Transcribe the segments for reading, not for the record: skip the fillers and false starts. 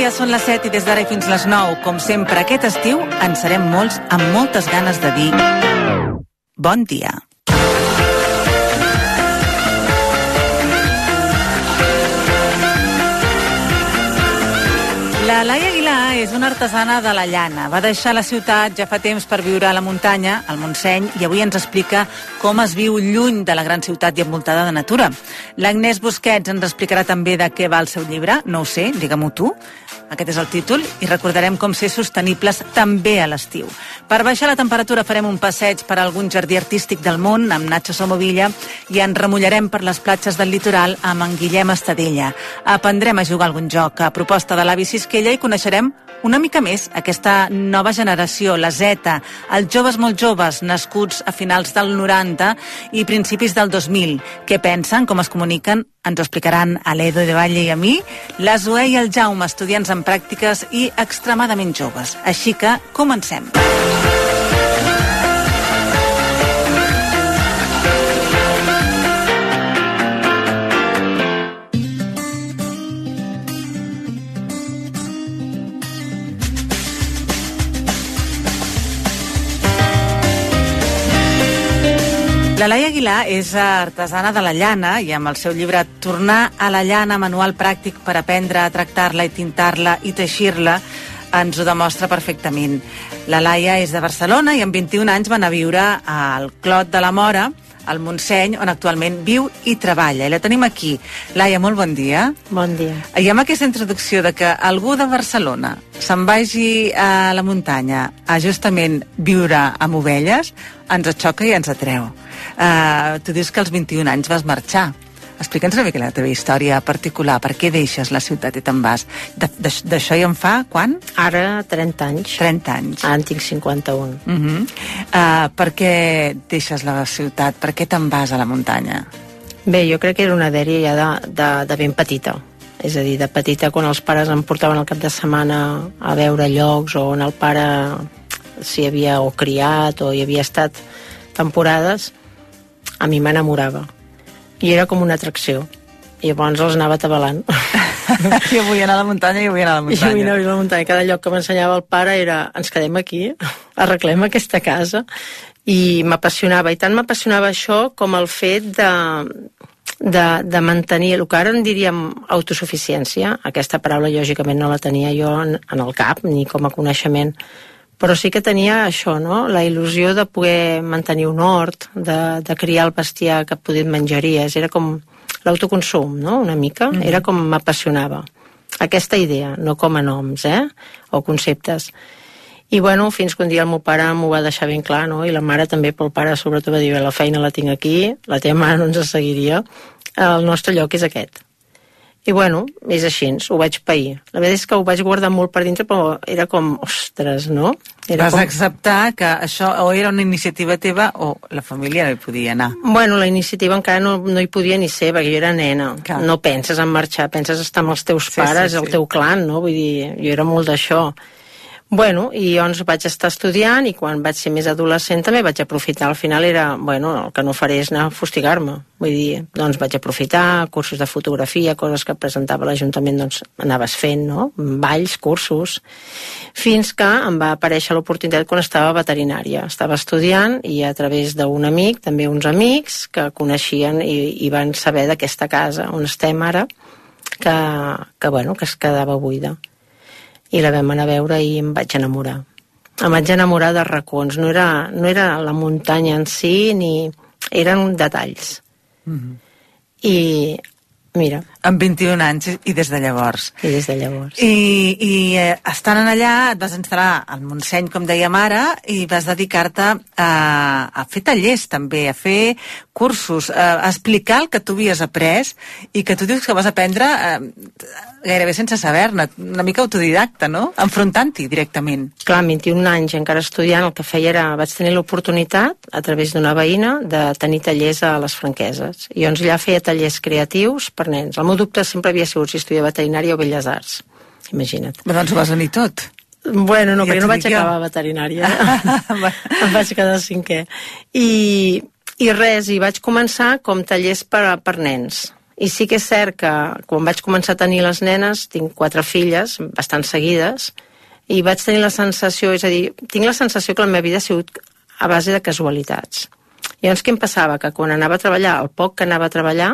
dia, són les 7 i des d'ara i fins les 9, com sempre, aquest estiu en serem molts amb moltes ganes de dir bon dia. La Laia Aguilar és una artesana de la llana. Va deixar la ciutat ja fa temps per viure a la muntanya, al Montseny, i avui ens explica com es viu lluny de la gran ciutat i envoltada de natura. L'Agnès Busquets ens explicarà també de què va el seu llibre. No ho sé, digue-m'ho tu. Aquest és el títol, i recordarem com ser sostenibles també a l'estiu. Per baixar la temperatura farem un passeig per algun jardí artístic del món amb Nacho Somovilla i ens remullarem per les platges del litoral amb en Guillem Estadella. Aprendrem a jugar a algun joc a proposta de l'avi Sisquella i coneixerem una mica més aquesta nova generació, la Z, els joves molt joves, nascuts a finals del 90 i principis del 2000. Què pensen, com es comuniquen? Ens ho explicaran a l'Edo de Valle i a mi, la Zoè i el Jaume, estudiants en pràctiques i extremadament joves. Així que comencem. La Laia Aguilar és artesana de la llana i amb el seu llibre Tornar a la llana, manual pràctic per aprendre a tractar-la i tintar-la i teixir-la, ens ho demostra perfectament. La Laia és de Barcelona i amb 21 anys va anar a viure al Clot de la Móra, al Montseny, on actualment viu i treballa. I la tenim aquí. Laia, molt bon dia. Bon dia. I amb aquesta introducció de que algú de Barcelona se'n vagi a la muntanya a justament viure amb ovelles, ens xoca i ens atreu. Tu dius que als 21 anys vas marxar. Explica'ns una mica la teva història particular. Per què deixes la ciutat i te'n vas? D'això ja en fa, quan? Ara 30 anys. 30 anys. Ara en tinc 51. Per què deixes la ciutat? Per què te'n vas a la muntanya? Bé, jo crec que era una dèria ja de ben petita. És a dir, de petita, quan els pares em portaven el cap de setmana a veure llocs on el pare s'hi havia o criat o hi havia estat temporades, a mi m'enamorava. I era com una atracció. I llavors els anava atabalant. Jo vull anar a la muntanya i vull anar a la muntanya. Jo vull anar a la muntanya. Cada lloc que m'ensenyava el pare era ens quedem aquí, arreglem aquesta casa. I m'apassionava. I tant m'apassionava això com el fet de mantenir el que ara en diríem autosuficiència. Aquesta paraula lògicament no la tenia jo en el cap, ni com a coneixement, però sí que tenia això, no? La il·lusió de poder mantenir un hort, de criar el bestiar que poder menjaries. Era com l'autoconsum, no?, una mica. Era com m'apassionava. Aquesta idea, no com a noms, o conceptes. I bueno, fins que un dia el meu pare m'ho va deixar ben clar, no?, i la mare també, pel pare sobretot va dir, la feina la tinc aquí, la teva mare no ens seguiria, el nostre lloc és aquest. I bueno, és així, ho vaig pair. La veritat és que ho vaig guardar molt per dintre, però era com, ostres, no? Vas acceptar que això o era una iniciativa teva o la família no hi podia anar? Bueno, la iniciativa encara no hi podia ni ser, perquè jo era nena. Clar. No penses en marxar, penses estar amb els teus pares, el teu clan, no? Vull dir, jo era molt d'això. Bueno, i llavors vaig estar estudiant i quan vaig ser més adolescent també vaig aprofitar. Al final era, bueno, el que no faré és anar a fustigar-me. Vull dir, doncs vaig aprofitar cursos de fotografia, coses que presentava l'Ajuntament, doncs anaves fent, no? Balls, cursos, fins que em va aparèixer l'oportunitat quan estava a veterinària. Estava estudiant i a través d'un amic, també uns amics que coneixien i van saber d'aquesta casa on estem ara, que es quedava buida. I la vam anar a veure i em vaig enamorar. Em vaig enamorar de racons. No era la muntanya en si, ni eren detalls. I mira. Amb 21 anys i des de llavors. I des de llavors. I estant allà et vas instal·lar al Montseny, com dèiem ara, i vas dedicar-te a fer tallers també, a fer cursos, a explicar el que tu havies après i que tu dius que vas aprendre gairebé sense saber-ne, una mica autodidacta, no? Enfrontant-hi directament. Clar, amb 21 anys encara estudiant, el que feia era, vaig tenir l'oportunitat, a través d'una veïna, de tenir tallers a les Franqueses. I llavors allà feia tallers creatius per nens. El meu dubte sempre havia sigut si estudiar veterinària o Belles Arts. Imagina't. Però doncs ho vas venir tot. Bueno, no, perquè no vaig acabar veterinària. Em vaig quedar 5è. I res, i vaig començar com tallers per nens. I sí que és cert que quan vaig començar a tenir les nenes, tinc 4 filles, bastant seguides, i vaig tenir la sensació, és a dir, tinc la sensació que la meva vida ha sigut a base de casualitats. Llavors, què em passava? Que quan anava a treballar, el poc que anava a treballar,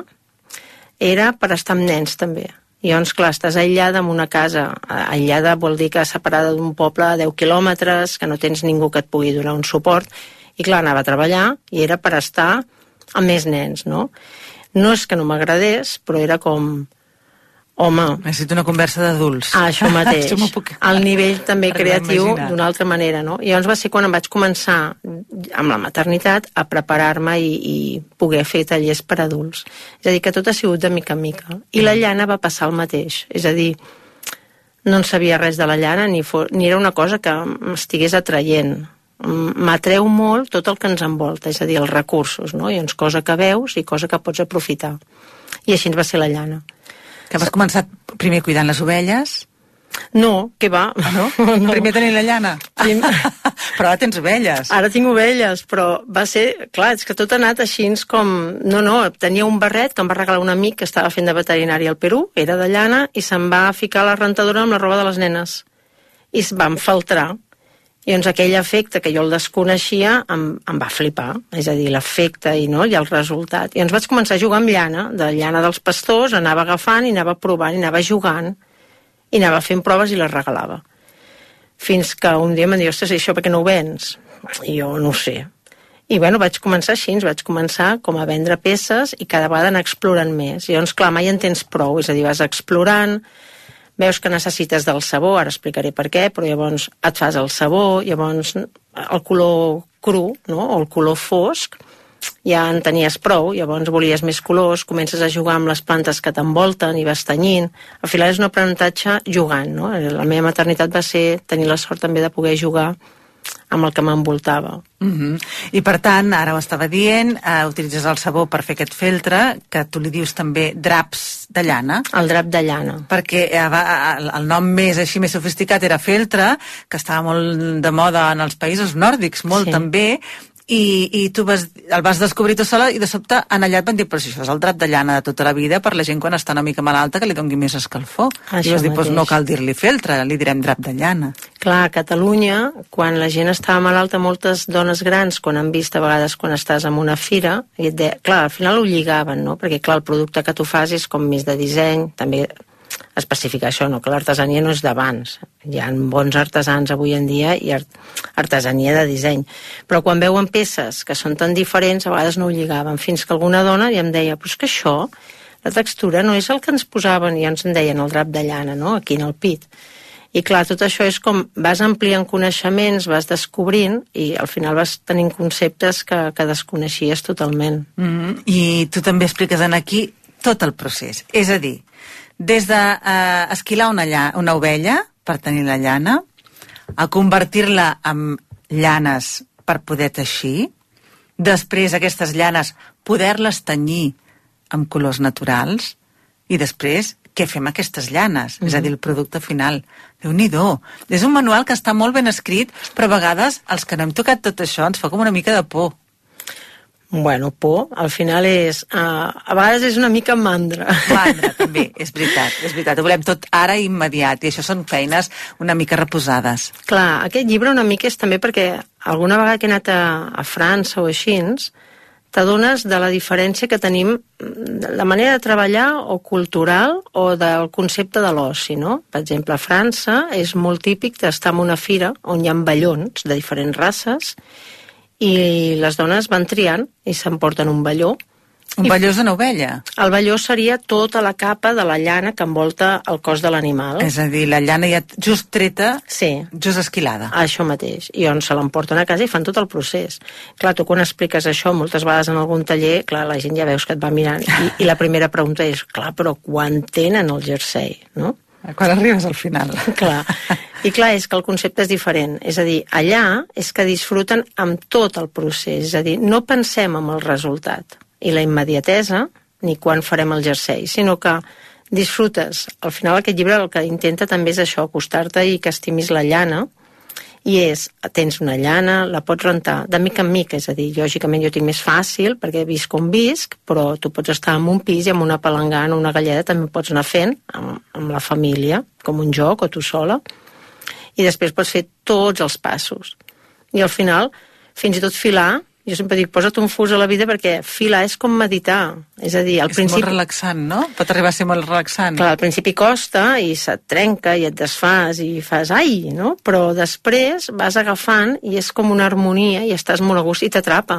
era per estar amb nens, també. I llavors, clar, estàs aïllada en una casa. Aïllada vol dir que separada d'un poble a 10 quilòmetres, que no tens ningú que et pugui donar un suport. I clar, anava a treballar i era per estar amb més nens, no? No és que no m'agradés, però era com... Home... Necessito una conversa d'adults. Això mateix. El nivell també creatiu d'una altra manera, no? I llavors va ser quan em vaig començar, amb la maternitat, a preparar-me i poder fer tallers per adults. És a dir, que tot ha sigut de mica en mica. I la llana va passar el mateix. És a dir, no en sabia res de la llana, ni era una cosa que m'estigués atraient. M'atreu molt tot el que ens envolta, és a dir, els recursos, no? Llavors, cosa que veus i cosa que pots aprofitar. I així ens va ser la llana. Que vas començar primer cuidant les ovelles? No, què va? No? Primer tenir la llana? Però ara tens ovelles. Ara tinc ovelles, però va ser... Clar, és que tot ha anat així com... No, tenia un barret que em va regalar un amic que estava fent de veterinari al Perú, era de llana, i se'n va ficar a la rentadora amb la roba de les nenes. I es va enfaltrar. I doncs aquell efecte que jo el desconeixia em va flipar, és a dir, l'efecte i el resultat. I ens vaig començar a jugar amb llana, de llana dels pastors, anava agafant i anava provant, i anava jugant, i anava fent proves i les regalava. Fins que un dia em va dir, ostres, això per què no ho vens? I jo no ho sé. I bueno, vaig començar així, vaig començar com a vendre peces i cada vegada anar explorant més. I doncs, clar, mai en tens prou, és a dir, vas explorant, veus que necessites del sabó, ara explicaré per què, però llavors et fas el sabó, llavors el color cru, no? O el color fosc, ja en tenies prou, llavors volies més colors, comences a jugar amb les plantes que t'envolten i vas tenyint. Al final és un aprenentatge jugant, no? La meva maternitat va ser tenir la sort també de poder jugar amb el que m'envoltava. I per tant, ara ho estava dient, utilitzes el sabó per fer aquest feltre, que tu li dius també draps de llana. El drap de llana. Perquè el nom més així més sofisticat era feltre, que estava molt de moda en els països nòrdics, molt també, i tu el vas descobrir tu sola i de sobte en allà et van dir, però si això és el drap de llana de tota la vida per la gent quan està una mica malalta que li doni més escalfor. I vas dir, doncs no cal dir-li feltre, li direm drap de llana. Clar, a Catalunya, quan la gent estava malalta, moltes dones grans, quan han vist a vegades quan estàs en una fira, clar, al final ho lligaven, no? Perquè clar, el producte que tu fas és com més de disseny, també especificar això, no? Que l'artesania no és d'abans. Hi ha bons artesans avui en dia i artesania de disseny. Però quan veuen peces que són tan diferents, a vegades no ho lligaven, fins que alguna dona ja em deia, però és que això, la textura no és el que ens posaven, i ja ens en deien el drap de llana, no? Aquí en el pit. I clar, tot això és com vas ampliant coneixements, vas descobrint i al final vas tenint conceptes que desconeixies totalment. I tu també expliques aquí tot el procés. És a dir, des d'esquilar una ovella per tenir la llana, a convertir-la en llanes per poder teixir, després aquestes llanes poder-les tenyir amb colors naturals i després què fem aquestes llanes, és a dir, el producte final. Déu-n'hi-do. És un manual que està molt ben escrit, però a vegades els que no hem tocat tot això ens fa com una mica de por. Bueno, por, al final és... a vegades és una mica mandra. Mandra, també, és veritat. Ho volem tot ara i immediat, i això són feines una mica reposades. Clar, aquest llibre una mica és també perquè alguna vegada que he anat a França o així, t'adones de la diferència que tenim, la manera de treballar o cultural o del concepte de l'oci, no? Per exemple, a França és molt típic d'estar en una fira on hi ha vellons de diferents races i les dones van triant i s'emporten un velló. Un velló és una ovella? El velló seria tota la capa de la llana que envolta el cos de l'animal. És a dir, la llana ja just treta, just esquilada. Això mateix. I on se l'emporten a casa i fan tot el procés. Clar, tu quan expliques això moltes vegades en algun taller, clar, la gent ja veus que et va mirant i la primera pregunta és, clar, però quan tenen el jersei, no? Quan arribes al final. Clar. I clar, és que el concepte és diferent. És a dir, allà és que disfruten amb tot el procés. És a dir, no pensem en el resultat i la immediatesa, ni quan farem el jersei, sinó que disfrutes. Al final aquest llibre el que intenta també és això, acostar-te i que estimis la llana I tens una llana, la pots rentar de mica en mica, és a dir, lògicament jo tinc més fàcil perquè visc on visc, però tu pots estar en un pis i amb una palangana, una galleda també pots anar fent amb la família, com un joc o tu sola, i després pots fer tots els passos. I al final, fins i tot filar, jo sempre dic, posa't un fus a la vida perquè filar és com meditar. És a dir, al principi... És molt relaxant, no? Pot arribar a ser molt relaxant. Clar, al principi costa i se't trenca i et desfas i fas ai, no? Però després vas agafant i és com una harmonia i estàs molt a gust i t'atrapa.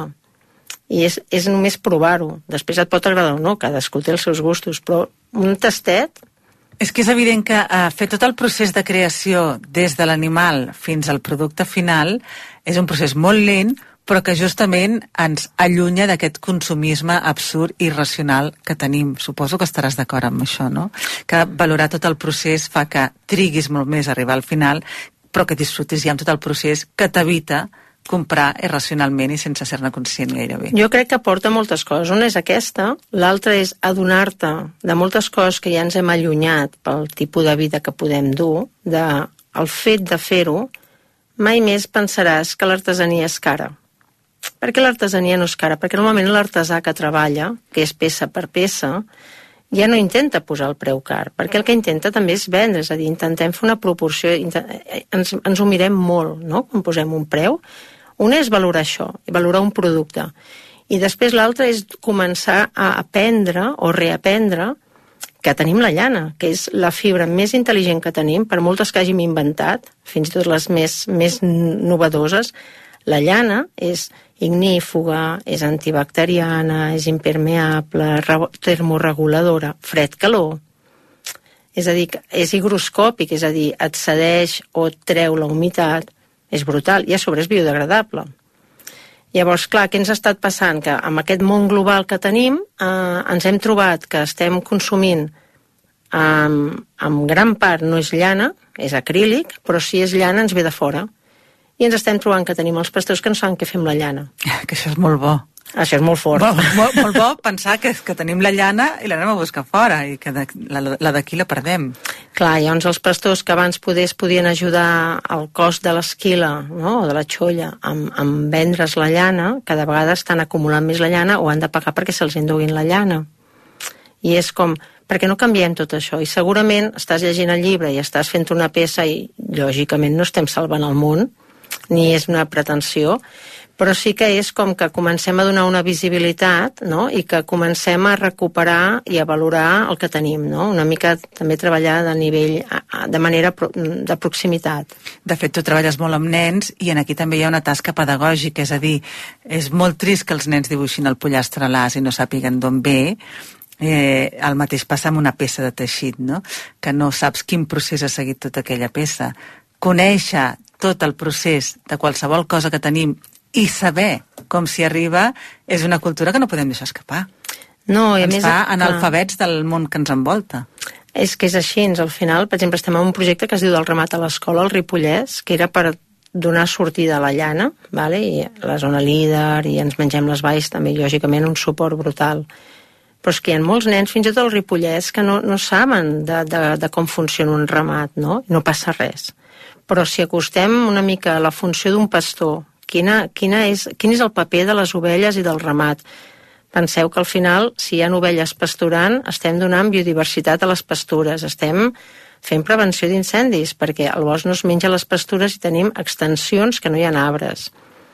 I és només provar-ho. Després et pot agradar o no, cadascú té els seus gustos, però un tastet... És que és evident que fer tot el procés de creació des de l'animal fins al producte final és un procés molt lent, però que justament ens allunya d'aquest consumisme absurd i irracional que tenim. Suposo que estaràs d'acord amb això, no? Que valorar tot el procés fa que triguis molt més a arribar al final, però que disfrutis ja amb tot el procés que t'evita comprar irracionalment i sense ser-ne conscient gairebé. Jo crec que aporta moltes coses. Una és aquesta, l'altra és adonar-te de moltes coses que ja ens hem allunyat pel tipus de vida que podem dur, el fet de fer-ho, mai més pensaràs que l'artesania és cara. Per què l'artesania no és cara? Perquè normalment l'artesà que treballa, que és peça per peça, ja no intenta posar el preu car, perquè el que intenta també és vendre, és a dir, intentem fer una proporció, ens ho mirem molt, no?, quan posem un preu. Una és valorar això, valorar un producte, i després l'altra és començar a aprendre o reaprendre que tenim la llana, que és la fibra més intel·ligent que tenim, per moltes que hàgim inventat, fins i tot les més novedoses. La llana és ignífuga, és antibacteriana, és impermeable, termoreguladora, fred-calor. És a dir, és higroscòpic, és a dir, et cedeix o treu la humitat, és brutal, i a sobre és biodegradable. Llavors, clar, què ens ha estat passant? Que amb aquest món global que tenim ens hem trobat que estem consumint en gran part no és llana, és acrílic, però si és llana ens ve de fora. I ens estem trobant que tenim els pastors que no saben què fer amb la llana. Que això és molt bo. Això és molt fort. Molt bo pensar que tenim la llana i l'anem a buscar fora i que la d'aquí la perdem. Clar, llavors els pastors que abans podien ajudar al cost de l'esquila, no?, o de la xolla amb vendre's la llana, cada vegada estan acumulant més la llana o han de pagar perquè se'ls enduguin la llana. I és com, per què no canviem tot això? I segurament estàs llegint el llibre i estàs fent una peça i lògicament no estem salvant el món, ni és una pretensió, però sí que és com que comencem a donar una visibilitat, no?, i que comencem a recuperar i a valorar el que tenim, no?, una mica també treballar de nivell, de manera de proximitat. De fet, tu treballes molt amb nens i aquí també hi ha una tasca pedagògica, és a dir, és molt trist que els nens dibuixin el pollastre a l'as i no sàpiguen d'on ve. El mateix passa amb una peça de teixit, no?, que no saps quin procés ha seguit tota aquella peça. Conèixer tot el procés de qualsevol cosa que tenim i saber com s'hi arriba és una cultura que no podem deixar escapar. No, i a ens més, fa analfabets del món que ens envolta. És que és així, al final, per exemple, estem en un projecte que es diu del ramat a l'escola, al Ripollès, que era per donar sortida a la llana, vale? I la zona líder, i ens mengem les valls, també, lògicament, un suport brutal. Però és que hi ha molts nens, fins i tot al Ripollès, que no saben de com funciona un ramat, no? No passa res. Però si acostem una mica a la funció d'un pastor, quin és el paper de les ovelles i del ramat? Penseu que al final, si hi ha ovelles pasturant, estem donant biodiversitat a les pastures, estem fent prevenció d'incendis, perquè el bosc no es menja les pastures i tenim extensions que no hi ha arbres.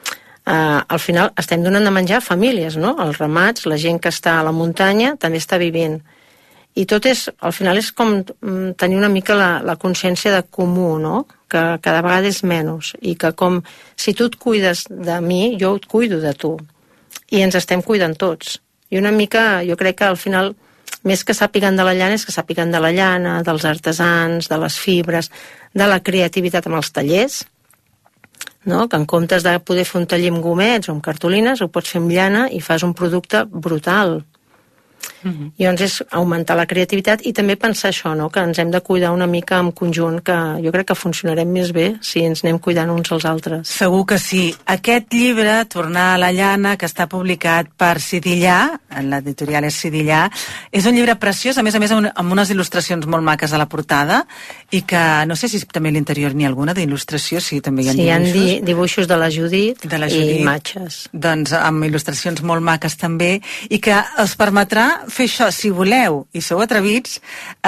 Al final estem donant de menjar a famílies, no? Els ramats, la gent que està a la muntanya també està vivint. I tot al final és com tenir una mica la consciència de comú, no?, que cada vegada és menys, i que com si tu et cuides de mi, jo et cuido de tu, i ens estem cuidant tots. I una mica, jo crec que al final, més que sàpiguen de la llana, és que sàpiguen de la llana, dels artesans, de les fibres, de la creativitat amb els tallers, no?, que en comptes de poder fer un taller amb gomets o amb cartolines, ho pots fer amb llana i fas un producte brutal. Llavors és augmentar la creativitat i també pensar això, no? Que ens hem de cuidar una mica en conjunt, que jo crec que funcionarem més bé si ens anem cuidant uns als altres. Segur que sí. Aquest llibre, Tornar a la llana, que està publicat per Sidillà, l'editorial és Sidillà, és un llibre preciós, a més amb unes il·lustracions molt maques a la portada, i que no sé si també a l'interior n'hi ha alguna d'il·lustració, sí, també hi ha dibuixos. Sí, hi ha dibuixos de la Judit i imatges. Doncs amb il·lustracions molt maques també, i que us permetrà fer això, si voleu i sou atrevits,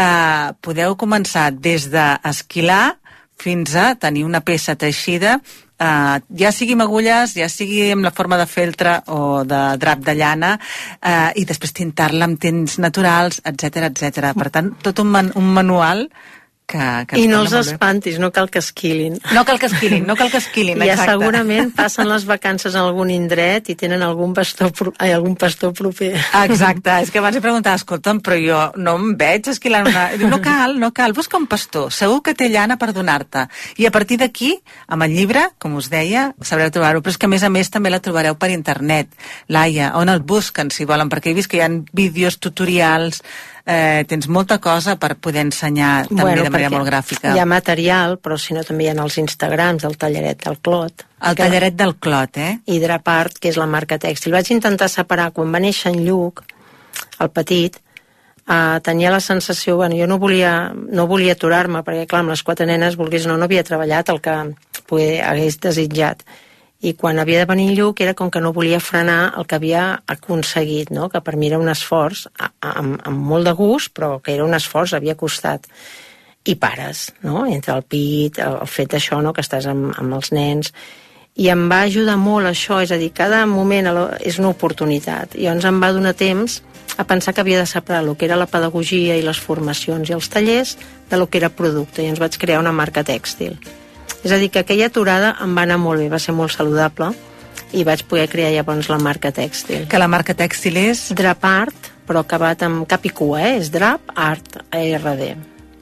podeu començar des d'esquilar fins a tenir una peça teixida, ja sigui amb agulles, ja sigui amb la forma de feltre o de drap de llana, i després tintar-la amb tints naturals, etc. Per tant, tot un manual que i no els espantis, no cal que esquilin. No cal que esquilin, exacte. Ja segurament passen les vacances en algun indret i tenen algun pastor proper. Exacte, és que abans he preguntat, escolta'm, però jo no em veig esquilant una... No cal, busca un pastor, segur que té llana per donar-te. I a partir d'aquí, amb el llibre, com us deia, sabreu trobar-ho, però és que a més també la trobareu per internet. Laia, on el busquen, si volen? Perquè he vist que hi ha vídeos, tutorials, tens molta cosa per poder ensenyar també de manera molt gràfica. Hi ha material, però si no també hi ha els Instagrams del Tallaret del Clot. El Tallaret del Clot, I Drapart, que és la marca tèxtil. Vaig intentar separar, quan va néixer en Lluc, el petit, tenia la sensació, jo no volia aturar-me, perquè clar, amb les 4 nenes, volgués no havia treballat el que hagués desitjat. I quan havia de venir en Lluc era com que no volia frenar el que havia aconseguit, no? Que per mi era un esforç, amb molt de gust, però que era un esforç, havia costat. I pares, no? Entre el pit, el fet d'això, no? Que estàs amb els nens. I em va ajudar molt això, és a dir, cada moment és una oportunitat. I llavors em va donar temps a pensar que havia de separar el que era la pedagogia i les formacions i els tallers de lo que era producte. I ens vaig crear una marca tèxtil. És a dir, que aquella aturada em va anar molt bé, va ser molt saludable, i vaig poder crear llavors la marca tèxtil. Que la marca tèxtil és? Drapart, però acabat amb cap i cua, és Drap Art, A-R-D.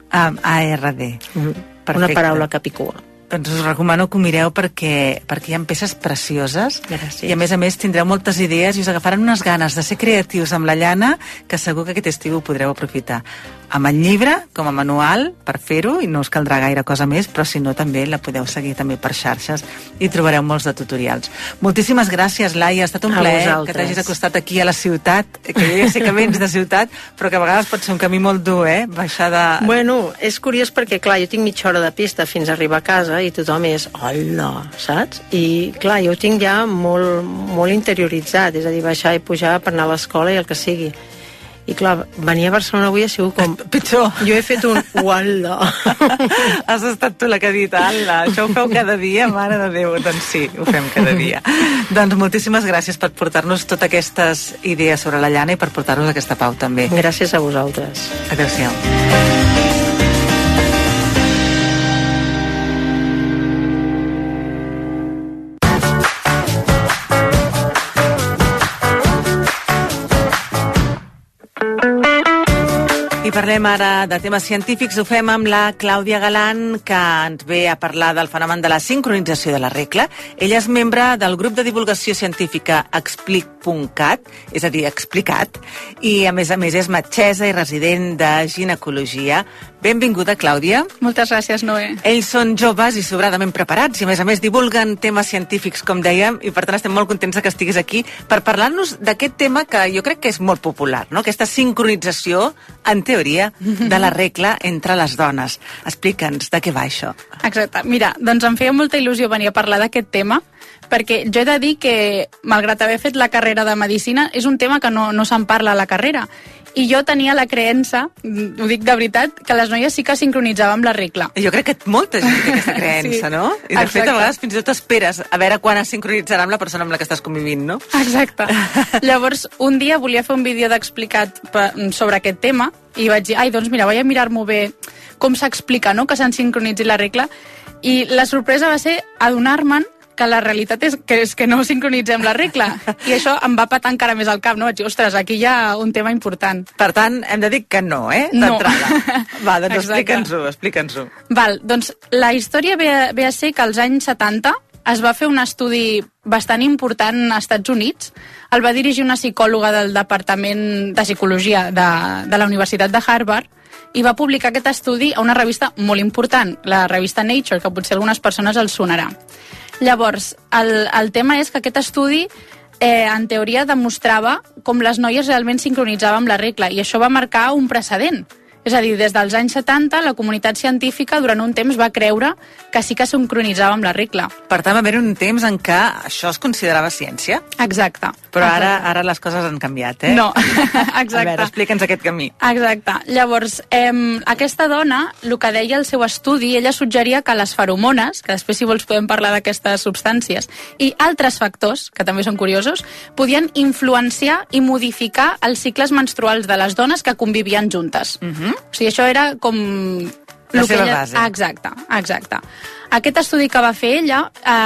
A-R-D. Una paraula cap i cua. Doncs us recomano que ho mireu perquè hi ha peces precioses. Gràcies. I a més tindreu moltes idees i us agafaran unes ganes de ser creatius amb la llana que segur que aquest estiu ho podreu aprofitar. Amb el llibre, com a manual, per fer-ho, i no us caldrà gaire cosa més, però si no també la podeu seguir també per xarxes i trobareu molts de tutorials. Moltíssimes gràcies, Laia, ha estat un plaer que t'hagis acostat aquí a la ciutat, que jo ja sé que vens de ciutat, però que a vegades pot ser un camí molt dur, baixar de... Bueno, és curiós perquè, clar, jo tinc mitja hora de pista fins a arribar a casa i tothom és, hola, saps? I, clar, jo ho tinc ja molt interioritzat, és a dir, baixar i pujar per anar a l'escola i el que sigui. I clar, venir a Barcelona avui ha sigut com... Pitjor. Jo he fet un uala. Has estat tu la que ha dit, ala, això ho feu cada dia, mare de Déu. Doncs sí, ho fem cada dia. Doncs moltíssimes gràcies per portar-nos totes aquestes idees sobre la llana i per portar-nos aquesta pau també. Gràcies a vosaltres. Adéu-siau. I parlem ara de temes científics. Ho fem amb la Clàudia Galan, que ens ve a parlar del fenomen de la sincronització de la regla. Ella és membre del grup de divulgació científica Explic.cat, és a dir, Explicat, i a més és metgessa i resident de ginecologia. Benvinguda, Clàudia. Moltes gràcies, Noé. Ells són joves i sobradament preparats i a més divulguen temes científics, com dèiem, i per tant estem molt contents que estiguis aquí per parlar-nos d'aquest tema que jo crec que és molt popular, no? Aquesta sincronització, en teoria, de la regla entre les dones. Explica'ns de què va això. Exacte. Mira, doncs em feia molta il·lusió venir a parlar d'aquest tema, perquè jo he de dir que, malgrat haver fet la carrera de Medicina, és un tema que no se'n parla a la carrera. I jo tenia la creença, ho dic de veritat, que les noies sí que sincronitzàvem la regla. Jo crec que molta gent té aquesta creença, sí, no? I de fet, a vegades fins i tot esperes a veure quan es sincronitzarà amb la persona amb la que estàs convivint, no? Exacte. Llavors, un dia volia fer un vídeo d'explicat sobre aquest tema i vaig dir, doncs mira, vaig a mirar-m'ho bé com s'explica, no?, que s'han sincronitzat la regla. I la sorpresa va ser adonar-me'n que la realitat és que no sincronitzem la regla. I això em va patar encara més al cap, no? Vaig dir, ostres, aquí hi ha un tema important. Per tant, hem de dir que no, d'entrada. Va, doncs explica'ns-ho. Val, doncs la història ve a ser que als anys 70 es va fer un estudi bastant important als Estats Units. El va dirigir una psicòloga del Departament de Psicologia de la Universitat de Harvard i va publicar aquest estudi a una revista molt important, la revista Nature, que potser algunes persones els sonarà. Llavors, el tema és que aquest estudi en teoria demostrava com les noies realment sincronitzaven amb la regla i això va marcar un precedent. És a dir, des dels anys 70, la comunitat científica durant un temps va creure que sí que sincronitzava amb la regla. Per tant, va haver un temps en què això es considerava ciència? Exacte. Però ara les coses han canviat, eh? No, exacte. A veure, explica'ns aquest camí. Exacte. Llavors, aquesta dona, el que deia el seu estudi, ella suggeria que les feromones, que després si vols podem parlar d'aquestes substàncies, i altres factors, que també són curiosos, podien influenciar i modificar els cicles menstruals de les dones que convivien juntes. O sigui, això era com... La seva base. Exacte. Aquest estudi que va fer ella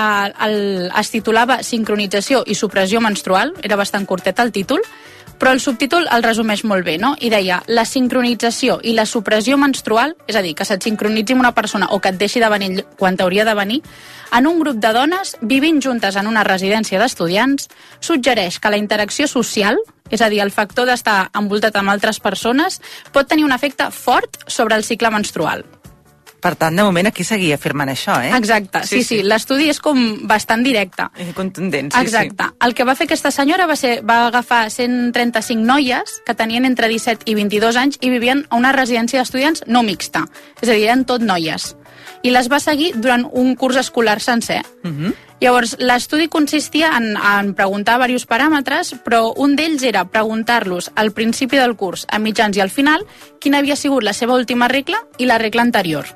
es titulava Sincronització i supressió menstrual, era bastant curtet el títol, però el subtítol el resumeix molt bé, no? I deia, la sincronització i la supressió menstrual, és a dir, que se't sincronitzi amb una persona o que et deixi de venir quan t'hauria de venir, en un grup de dones vivint juntes en una residència d'estudiants, suggereix que la interacció social, és a dir, el factor d'estar envoltat amb altres persones, pot tenir un efecte fort sobre el cicle menstrual. Per tant, de moment aquí seguia afirmant això, eh? Exacte, sí. L'estudi és com bastant directe. Contundent, sí. Exacte. El que va fer aquesta senyora va agafar 135 noies que tenien entre 17 i 22 anys i vivien a una residència d'estudiants no mixta. És a dir, eren tot noies. I les va seguir durant un curs escolar sencer. Llavors, l'estudi consistia en preguntar diversos paràmetres, però un d'ells era preguntar-los al principi del curs, a mitjans i al final, quina havia sigut la seva última regla i la regla anterior.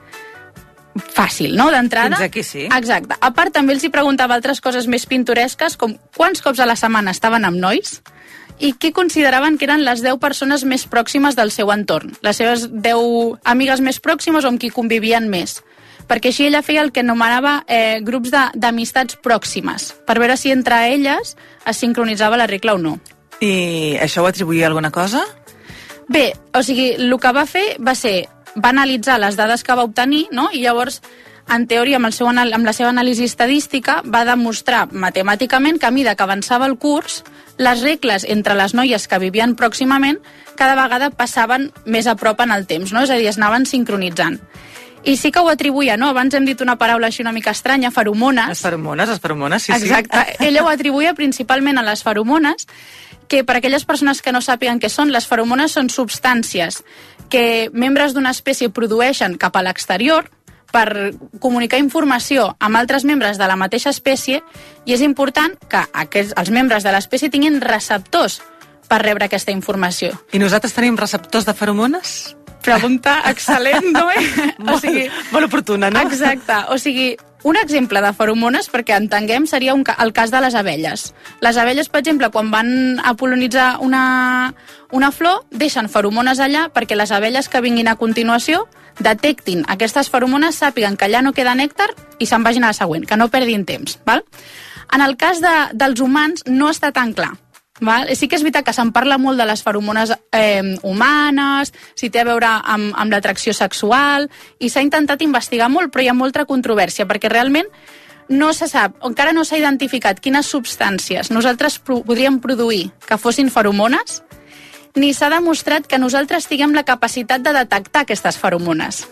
Fàcil, no?, d'entrada. Fins aquí sí. Exacte. A part, també els hi preguntava altres coses més pintoresques, com quants cops a la setmana estaven amb nois i què consideraven que eren les 10 persones més pròximes del seu entorn, les seves 10 amigues més pròximes o amb qui convivien més. Perquè així ella feia el que anomenava grups d'amistats pròximes, per veure si entre elles es sincronitzava la regla o no. I això ho atribuïa a alguna cosa? Bé, o sigui, el que va fer va analitzar les dades que va obtenir, no? I llavors, en teoria, amb la seva anàlisi estadística, va demostrar matemàticament que a mesura que avançava el curs, les regles entre les noies que vivien pròximament cada vegada passaven més a prop en el temps, no? És a dir, es anaven sincronitzant. I sí que ho atribuïa, no? Abans hem dit una paraula així una mica estranya, feromones. Les feromones, sí. Exacte. Ella ho atribuïa principalment a les feromones, que per aquelles persones que no sàpiguen què són, les feromones són substàncies que membres d'una espècie produeixen cap a l'exterior per comunicar informació amb altres membres de la mateixa espècie, i és important que els membres de l'espècie tinguin receptors per rebre aquesta informació. I nosaltres tenim receptors de feromones? Pregunta excel·lent, no? Molt oportuna, no? Exacte. O sigui, un exemple de feromones, perquè entenguem, seria el cas de les abelles. Les abelles, per exemple, quan van a pol·linitzar una flor, deixen feromones allà perquè les abelles que vinguin a continuació detectin aquestes feromones, sàpiguen que allà no queda nèctar i se'n vagin a la següent, que no perdin temps. Val? En el cas dels humans no està tan clar. Val? Sí que és veritat que se'n parla molt de les feromones humanes, si té a veure amb l'atracció sexual, i s'ha intentat investigar molt, però hi ha molta controvèrsia, perquè realment no se sap, encara no s'ha identificat quines substàncies nosaltres podríem produir que fossin feromones, ni s'ha demostrat que nosaltres tinguem la capacitat de detectar aquestes feromones.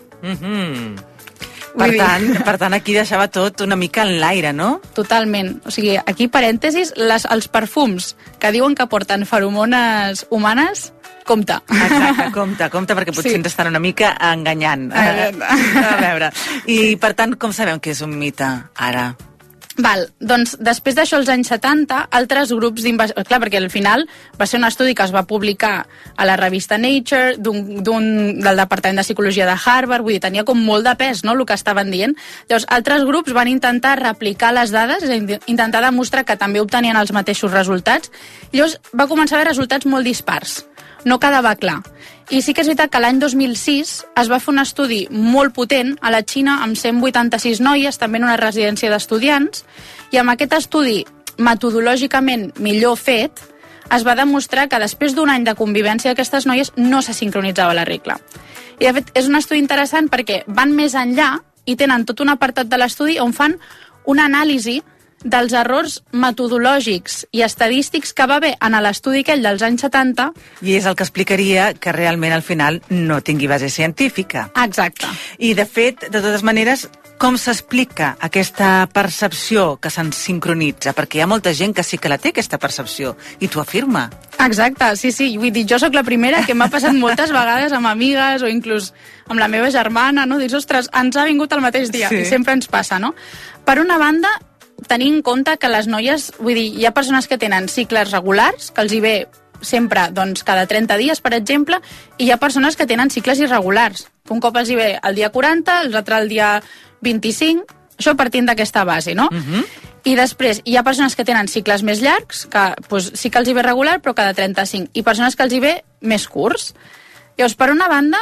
Per tant, aquí deixava tot una mica en l'aire, no? Totalment. O sigui, aquí, parèntesis, els perfums que diuen que porten feromones humanes, compte. Exacte, compte, perquè potser ens estan una mica enganyant. A veure. I, per tant, com sabem que és un mite, ara? Val, doncs després d'això, als anys 70, altres grups d'investigació... Clar, perquè al final va ser un estudi que es va publicar a la revista Nature, del Departament de Psicologia de Harvard, vull dir, tenia com molt de pes, no?, el que estaven dient. Llavors, altres grups van intentar replicar les dades, és a dir, intentar demostrar que també obtenien els mateixos resultats. Llavors, va començar a haver resultats molt dispars. No quedava clar. I sí que és veritat que l'any 2006 es va fer un estudi molt potent a la Xina amb 186 noies, també en una residència d'estudiants, i amb aquest estudi metodològicament millor fet, es va demostrar que després d'un any de convivència d'aquestes noies no se sincronitzava la regla. I de fet és un estudi interessant perquè van més enllà i tenen tot un apartat de l'estudi on fan una anàlisi dels errors metodològics i estadístics que va haver en l'estudi aquell dels anys 70. I és el que explicaria que realment al final no tingui base científica. Exacte. I de fet, de totes maneres, com s'explica aquesta percepció que se'n sincronitza? Perquè hi ha molta gent que sí que la té, aquesta percepció, i t'ho afirma. Exacte, sí. Vull dir, jo sóc la primera que m'ha passat moltes vegades amb amigues o inclús amb la meva germana, no? Dius, ostres, ens ha vingut el mateix dia, sí. I sempre ens passa, no? Per una banda, tenir en compte que les noies, vull dir, hi ha persones que tenen cicles regulars, que els hi ve sempre, doncs, cada 30 dies, per exemple, i hi ha persones que tenen cicles irregulars, que un cop els hi ve el dia 40, els altre el dia 25, això partint d'aquesta base, no? I després hi ha persones que tenen cicles més llargs, que doncs, sí que els hi ve regular, però cada 35, i persones que els hi ve més curts. Llavors, per una banda,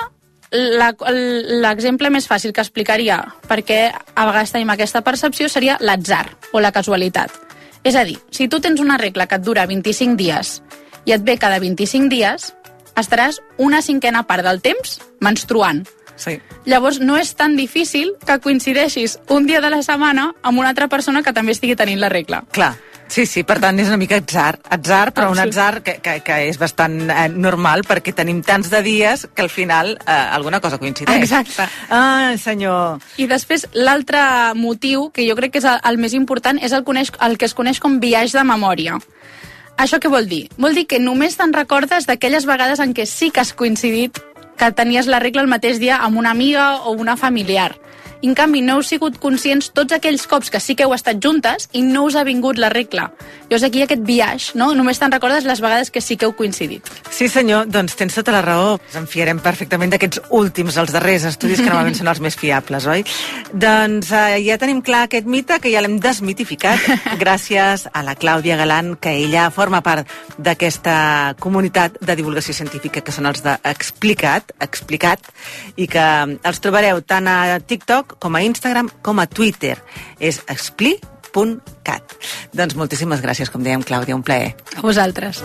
l'exemple més fàcil que explicaria perquè a vegades tenim aquesta percepció seria l'atzar o la casualitat. És a dir, si tu tens una regla que et dura 25 dies i et ve cada 25 dies, estaràs una cinquena part del temps menstruant. Sí. Llavors no és tan difícil que coincideixis un dia de la setmana amb una altra persona que també estigui tenint la regla. Clar. Sí, per tant és una mica atzar, però un atzar que és bastant normal perquè tenim tants de dies que al final alguna cosa coincideix. Exacte. Ah, senyor. I després l'altre motiu, que jo crec que és el més important, és el que es coneix com biaix de memòria. Això què vol dir? Vol dir que només te'n recordes d'aquelles vegades en què sí que has coincidit que tenies la regla el mateix dia amb una amiga o una familiar. I, en canvi, no heu sigut conscients tots aquells cops que sí que heu estat juntes i no us ha vingut la regla. Llavors aquí hi ha aquest biaix, no? Només te'n recordes les vegades que sí que heu coincidit. Sí, senyor, doncs tens tota la raó. Ens en fiarem perfectament d'aquests últims, els darrers estudis que normalment són els més fiables, oi? Doncs ja tenim clar aquest mite, que ja l'hem desmitificat gràcies a la Clàudia Galán, que ella forma part d'aquesta comunitat de divulgació científica que són els d'Explicat, i que els trobareu tant a TikTok com a Instagram, com a Twitter. És expli.cat. Doncs moltíssimes gràcies, com dèiem, Clàudia, un plaer. A vosaltres.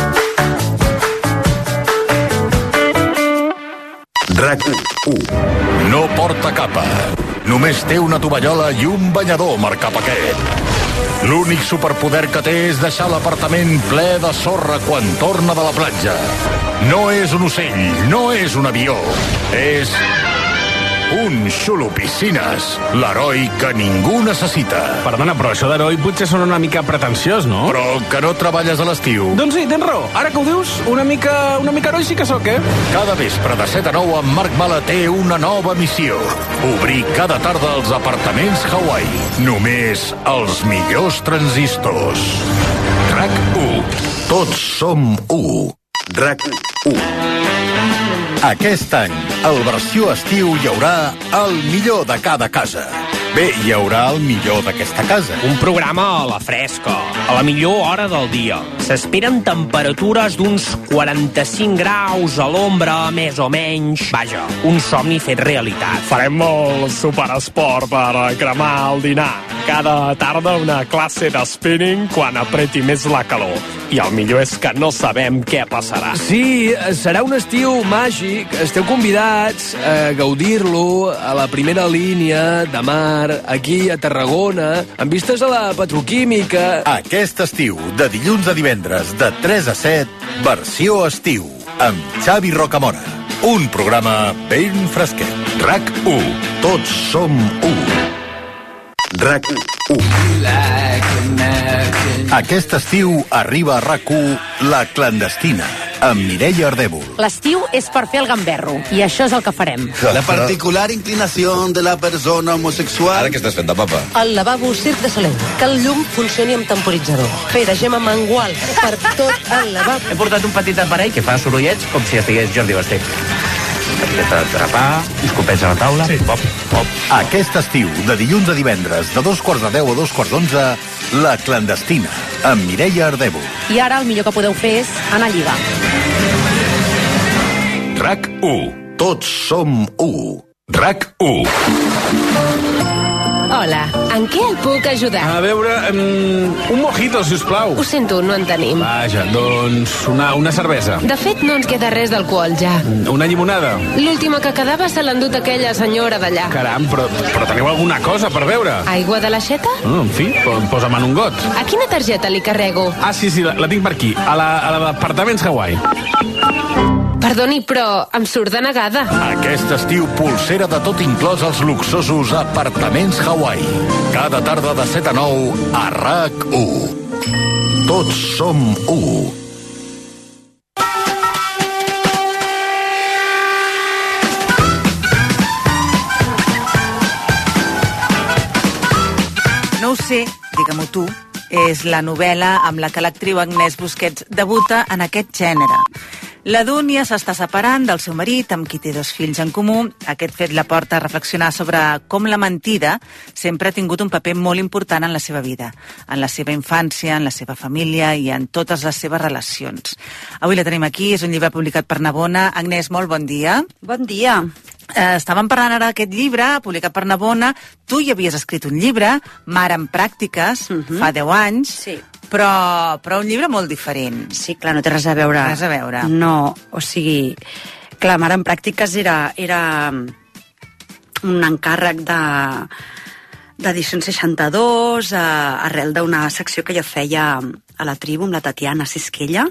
RAC1. No porta capa. Només té una tovallola i un banyador marcapaquet. L'únic superpoder que té és deixar l'apartament ple de sorra quan torna de la platja. No és un ocell, no és un avió. És un xolopiscines, l'heroi que ningú necessita. Perdona, però això d'heroi potser sona una mica pretensiós, no? Però que no treballes a l'estiu. Doncs sí, tens raó. Ara que ho dius, una mica heroi sí que sóc, eh? Cada vespre de 7 a 9 en Marc Mala té una nova missió. Obrir cada tarda els apartaments Hawaii. Només els millors transistors. RAC1. Tots som 1. RAC1. Aquest any, al versió estiu, hi haurà el millor de cada casa. Bé, hi haurà el millor d'aquesta casa. Un programa a la fresca, a la millor hora del dia. S'esperen temperatures d'uns 45 graus a l'ombra, més o menys. Vaja, un somni fet realitat. Farem molt superesport per cremar el dinar. Cada tarda una classe de spinning quan apreti més la calor. I el millor és que no sabem què passarà. Sí, serà un estiu màgic. Esteu convidats a gaudir-lo a la primera línia de mar, aquí a Tarragona, amb vistes a la petroquímica. Aquest estiu, de dilluns a divendres, de 3 a 7, versió estiu, amb Xavi Rocamora. Un programa ben fresquet. RAC1. Tots som 1. RAC1. Aquest estiu arriba a RAC1 La Clandestina, amb Mireia Ardèvol. L'estiu és per fer el gamberro, i això és el que farem. La particular inclinació de la persona homosexual... Ara què estàs fent de papa? El lavabo Circ de Soleil, que el llum funcioni amb temporitzador. Pere, Gemma, mangual, per tot el lavabo. He portat un petit aparell que fa sorollets com si estigués Jordi Basté. Capiteta de trapar, escopets a la taula, sí. Pop, pop. Aquest estiu, de dilluns a divendres, de 2:10 a 2:11, La Clandestina, amb Mireia Ardèvol. I ara el millor que podeu fer és anar a lligar. RAC1. Tots som 1. RAC1. Hola, en què el puc ajudar? A veure, un mojito, sisplau. Ho sento, no en tenim. Vaja, doncs una cervesa. De fet, no ens queda res d'alcohol ja. Una llimonada. L'última que quedava se l'ha endut aquella senyora d'allà. Caram, però teniu alguna cosa per beure? Aigua de l'aixeta? En fi, posa'm en un got. A quina targeta li carrego? Ah, sí, la tinc per aquí, a l'Apartaments Hawaii. Perdoni, però em surt denegada. Aquest estiu, polsera de tot inclòs als luxosos Apartaments Hawaii. Cada tarda de 7 a 9 a RAC1. Tots som 1. No ho sé, digue-m'ho tu, és la novel·la amb la que l'actriu Agnès Busquets debuta en aquest gènere. La Dúnia s'està separant del seu marit, amb qui té 2 fills en comú. Aquest fet la porta a reflexionar sobre com la mentida sempre ha tingut un paper molt important en la seva vida, en la seva infància, en la seva família i en totes les seves relacions. Avui la tenim aquí, és un llibre publicat per Navona. Agnès, molt bon dia. Bon dia. Estàvem parlant ara d'aquest llibre, publicat per Navona. Tu hi havies escrit un llibre, Mare en pràctiques, fa 10 anys. Sí. Però un llibre molt diferent. Sí, clar, no té res a veure. Res a veure. No, o sigui, clar, Mare en pràctiques era un encàrrec d'Edicions 62, arrel d'una secció que jo feia a la tribu amb la Tatiana Sisquella,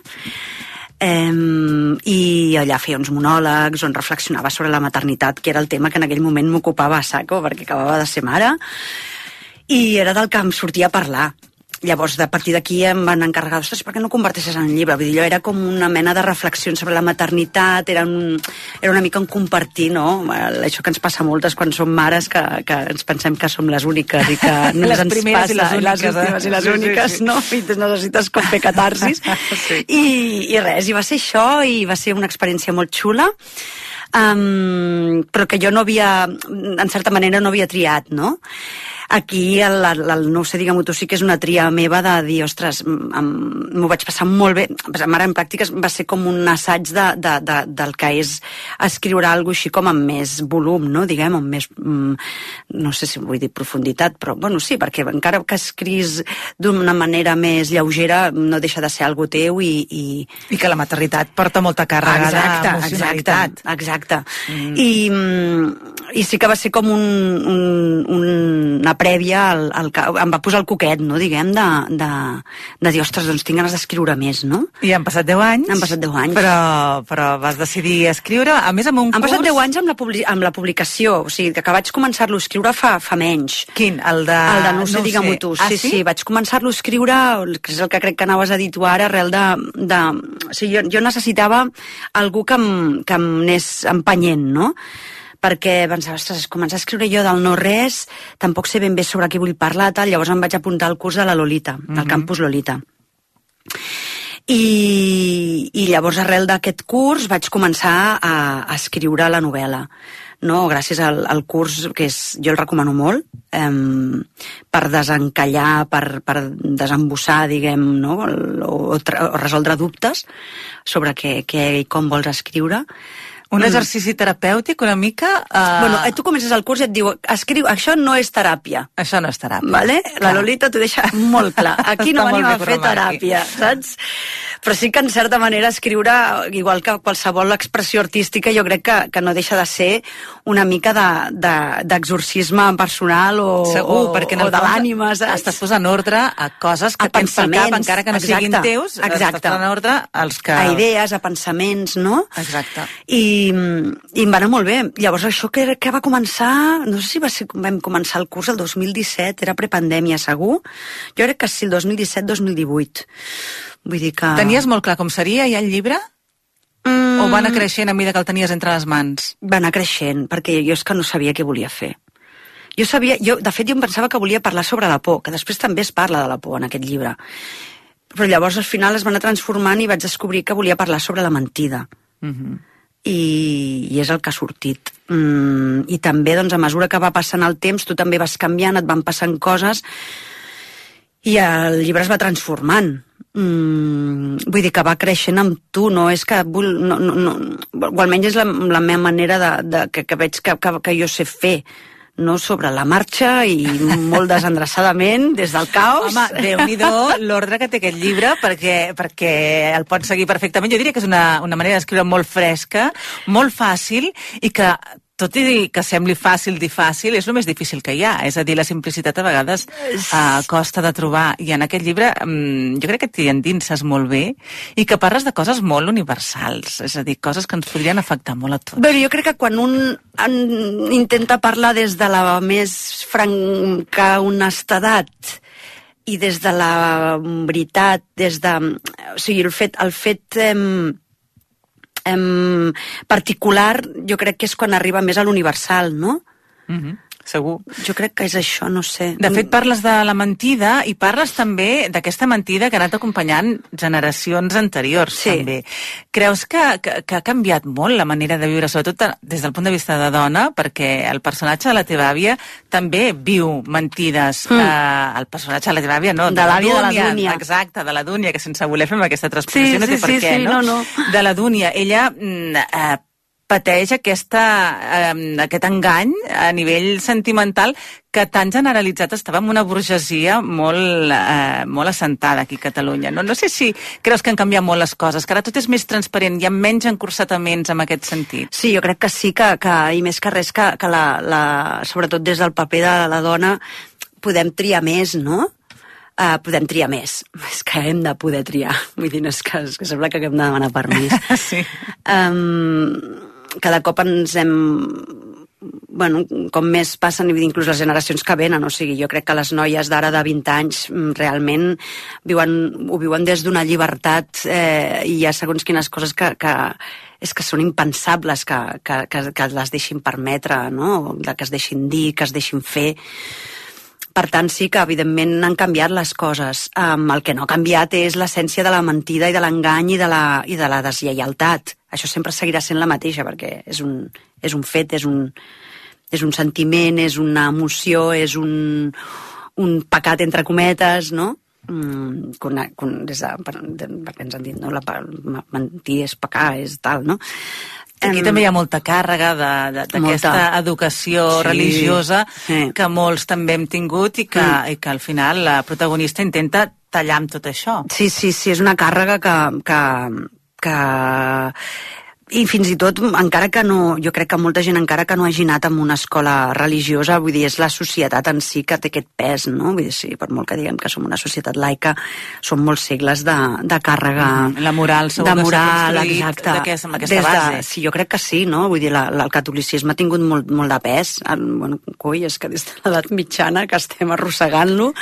i allà feia uns monòlegs on reflexionava sobre la maternitat, que era el tema que en aquell moment m'ocupava a saco, perquè acabava de ser mare, i era del que em sortia a parlar. Llavors, a partir d'aquí em van encarregar, ostres, per què no converteixes en un llibre? Vull dir, jo era com una mena de reflexions sobre la maternitat, era una mica un compartir, no? Això que ens passa moltes quan som mares, que ens pensem que som les úniques i que no les ens primeres passa, les últimes, i les úniques, no? I necessites com fer catarsis. Sí. I res, i va ser això, i va ser una experiència molt xula, però que jo no havia, en certa manera, no havia triat, no? Aquí, no ho sé, diguem-ho tu, sí que és una tria meva de dir, ostres, m'ho vaig passar molt bé. Mare en pràctiques va ser com un assaig del que és escriure alguna cosa així com amb més volum, no? Diguem, amb més, no sé si vull dir profunditat, però bueno, sí, perquè encara que escris d'una manera més lleugera, no deixa de ser algo teu i que la maternitat porta molta càrrega d'emocionalitat. Exacte. I sí que va ser com una prèvia, em va posar el coquet, no, diguem, de dir, ostres, doncs tinc ganes d'escriure més, no? I han passat 10 anys. Han passat 10 anys. Però vas decidir escriure, a més amb un curs... Han passat 10 anys amb la publicació, o sigui, que vaig començar-lo a escriure fa menys. Quin? El de no sé, digue-m'ho tu. Sí, vaig començar-lo a escriure, que és el que crec que anaves a dir tu ara, arrel de... O sigui, jo necessitava algú que em anés empenyent, no? Perquè pensava, ostres, començar a escriure jo del no-res, tampoc sé ben bé sobre què vull parlar, tal, llavors em vaig apuntar al curs de la Lolita, del campus Lolita. I llavors, arrel d'aquest curs, vaig començar a escriure la novel·la. No, gràcies al curs, que jo el recomano molt, per desencallar, per desembussar, diguem, no? o resoldre dubtes sobre què i com vols escriure. Un exercici terapèutic, una mica... Bueno, tu comences el curs i et diu, escriu, això no és teràpia. Això no és teràpia. Vale? La Lolita t'ho deixa molt clar. Aquí no venim a fer teràpia, saps? Però sí que, en certa manera, escriure, igual que qualsevol expressió artística, jo crec que no deixa de ser una mica d'exorcisme personal o de l'ànima, saps? Estàs posant ordre a coses que tens al cap, encara que no siguin teus, estàs posant ordre als que... A idees, a pensaments, no? Exacte. I em va anar molt bé. Llavors, això que va començar, no sé si vam començar el curs el 2017, era prepandèmia, segur. Jo crec que sí, el 2017-2018. Vull dir que... Tenies molt clar com seria ja el llibre? O va anar creixent a mesura que el tenies entre les mans? Va anar creixent, perquè jo és que no sabia què volia fer. De fet, jo em pensava que volia parlar sobre la por, que després també es parla de la por en aquest llibre. Però llavors, al final, es va anar transformant i vaig descobrir que volia parlar sobre la mentida. I és el que ha sortit. I també, doncs, a mesura que va passant el temps, tu també vas canviant, et van passant coses, i el llibre es va transformant. Vull dir que va creixent amb tu, no és que o almenys és la meva manera que veig que jo sé fer, no, sobre la marxa i molt desendreçadament, des del caos. Home, Déu-n'hi-do l'ordre que té aquest llibre, perquè el pots seguir perfectament. Jo diria que és una manera d'escriure molt fresca, molt fàcil, i que, tot i que sembli fàcil dir fàcil, és el més difícil que hi ha. És a dir, la simplicitat a vegades costa de trobar. I en aquest llibre jo crec que t'hi endinses molt bé i que parles de coses molt universals. És a dir, coses que ens podrien afectar molt a tots. Bé, jo crec que quan un intenta parlar des de la més franca honestedat i des de la veritat, des de... O sigui, el fet particular, jo crec que és quan arriba més a l'universal, no? Segur. Jo crec que és això, no sé. De fet, parles de la mentida i parles també d'aquesta mentida que ha anat acompanyant generacions anteriors, també. Creus que ha canviat molt la manera de viure, sobretot des del punt de vista de dona, perquè el personatge de la teva àvia també viu mentides. El personatge de la teva àvia, no? De l'àvia de la Dúnia. Exacte, de la Dúnia, que sense voler fer aquesta transposició no té per què, no? De la Dúnia. Ella pateix aquest engany a nivell sentimental que tan generalitzat estava en una burgesia molt assentada aquí a Catalunya. No sé si creus que han canviat molt les coses, que ara tot és més transparent, hi ha menys encursetaments en aquest sentit. Sí, jo crec que sí, i més que res que sobretot des del paper de la dona podem triar més, no? Podem triar més. És que hem de poder triar. Vull dir, és que sembla que hem de demanar permís. Sí. Cada cop ens hem... Bueno, com més passen, inclús les generacions que venen, o sigui, jo crec que les noies d'ara de 20 anys realment ho viuen des d'una llibertat i hi ha segons quines coses que és que són impensables que les deixin permetre, no? Que es deixin dir, que es deixin fer. Per tant, sí que, evidentment, han canviat les coses. El que no ha canviat és l'essència de la mentida i de l'engany i de la deslleialtat. Això sempre seguirà sent la mateixa, perquè és un fet, és un sentiment, és una emoció, és un pecat entre cometes, no? Perquè ens han dit, no? Mentir és pecar, és tal, no? Aquí també hi ha molta càrrega d'aquesta educació religiosa que molts també hem tingut i que al final la protagonista intenta tallar amb tot això. Sí, és una càrrega que i fins i tot, encara que no, jo crec que molta gent encara que no hagi anat en una escola religiosa, vull dir, és la societat en si que té aquest pes, no? Vull dir, sí, per molt que diguem que som una societat laica, són molts segles de càrrega. La moral segur que s'ha construït amb aquesta base. Sí, jo crec que sí, no? Vull dir, el catolicisme ha tingut molt de pes. Bueno, coi, és que des de l'edat mitjana que estem arrossegant-lo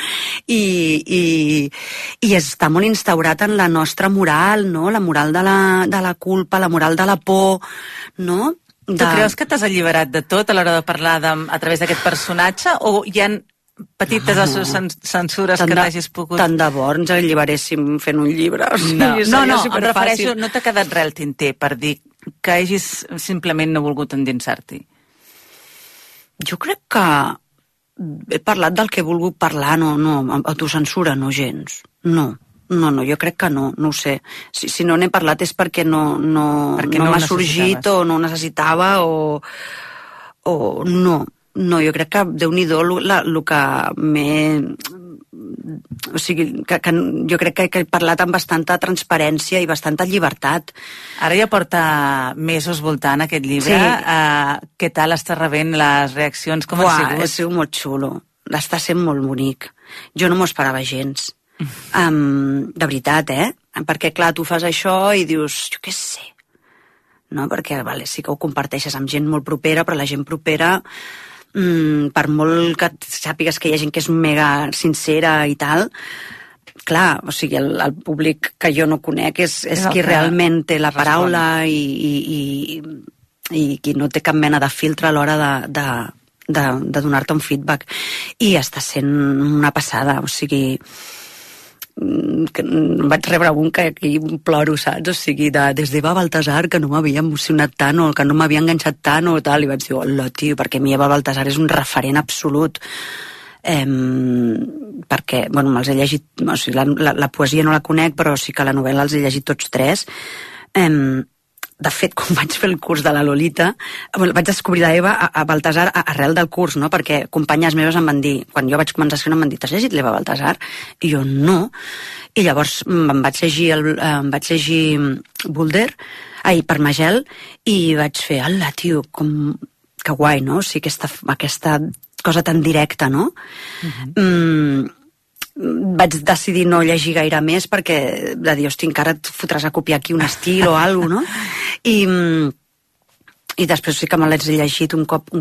i està molt instaurat en la nostra moral, no? La moral de la culpa, la moral de la por, no? Tu creus que t'has alliberat de tot a l'hora de parlar a través d'aquest personatge o hi ha petites censures que t'hagis pogut... Tant de bo ens alliberéssim fent un llibre. No, em refereixo, no t'ha quedat res al tinter per dir que hagis simplement no volgut endinsar-t'hi. Jo crec que he parlat del que he volgut parlar, no, autocensura, no gens, no, jo crec que no ho sé. Si no n'he parlat és perquè no m'ha sorgit o no ho necessitava o no, jo crec que Déu-n'hi-do el que m'he... O sigui, que jo crec que he parlat amb bastanta transparència i bastanta llibertat. Ara ja porta mesos voltant aquest llibre. Sí. Què tal està rebent les reaccions? Com ha sigut? Ha sigut molt xulo. Està sent molt bonic. Jo no m'ho esperava gens. De veritat, perquè clar, tu fas això i dius, jo què sé, no? Perquè sí que ho comparteixes amb gent molt propera, però la gent propera, per molt que sàpigues que hi ha gent que és mega sincera i tal, clar, o sigui, el públic que jo no conec és qui realment té la paraula i qui no té cap mena de filtre a l'hora de donar-te un feedback. I està sent una passada, o sigui... vaig rebre un que aquí ploro, saps? O sigui, des de Eva Baltasar, que no m'havia emocionat tant o que no m'havia enganxat tant o tal, i vaig dir, hola, tio, perquè a mi Eva Baltasar és un referent absolut. Perquè, bueno, me'ls he llegit, o sigui, la poesia no la conec, però sí que la novel·la els he llegit tots tres. de fet, quan vaig fer el curs de la Lolita, vaig descobrir l'Eva a Baltasar arrel del curs, no? Perquè companyes meves em van dir, quan jo vaig començar a escriure, em van dir, t'has llegit l'Eva Baltasar? I jo, no. I llavors em vaig llegir Boulder, per Magel, i vaig fer, ala, tio, que guai, no? O sigui, aquesta cosa tan directa, no? Vaig decidir no llegir gaire més perquè de dir, hosti, encara et fotràs a copiar aquí un estil o alguna cosa, no? I després sí que me l'he llegit un cop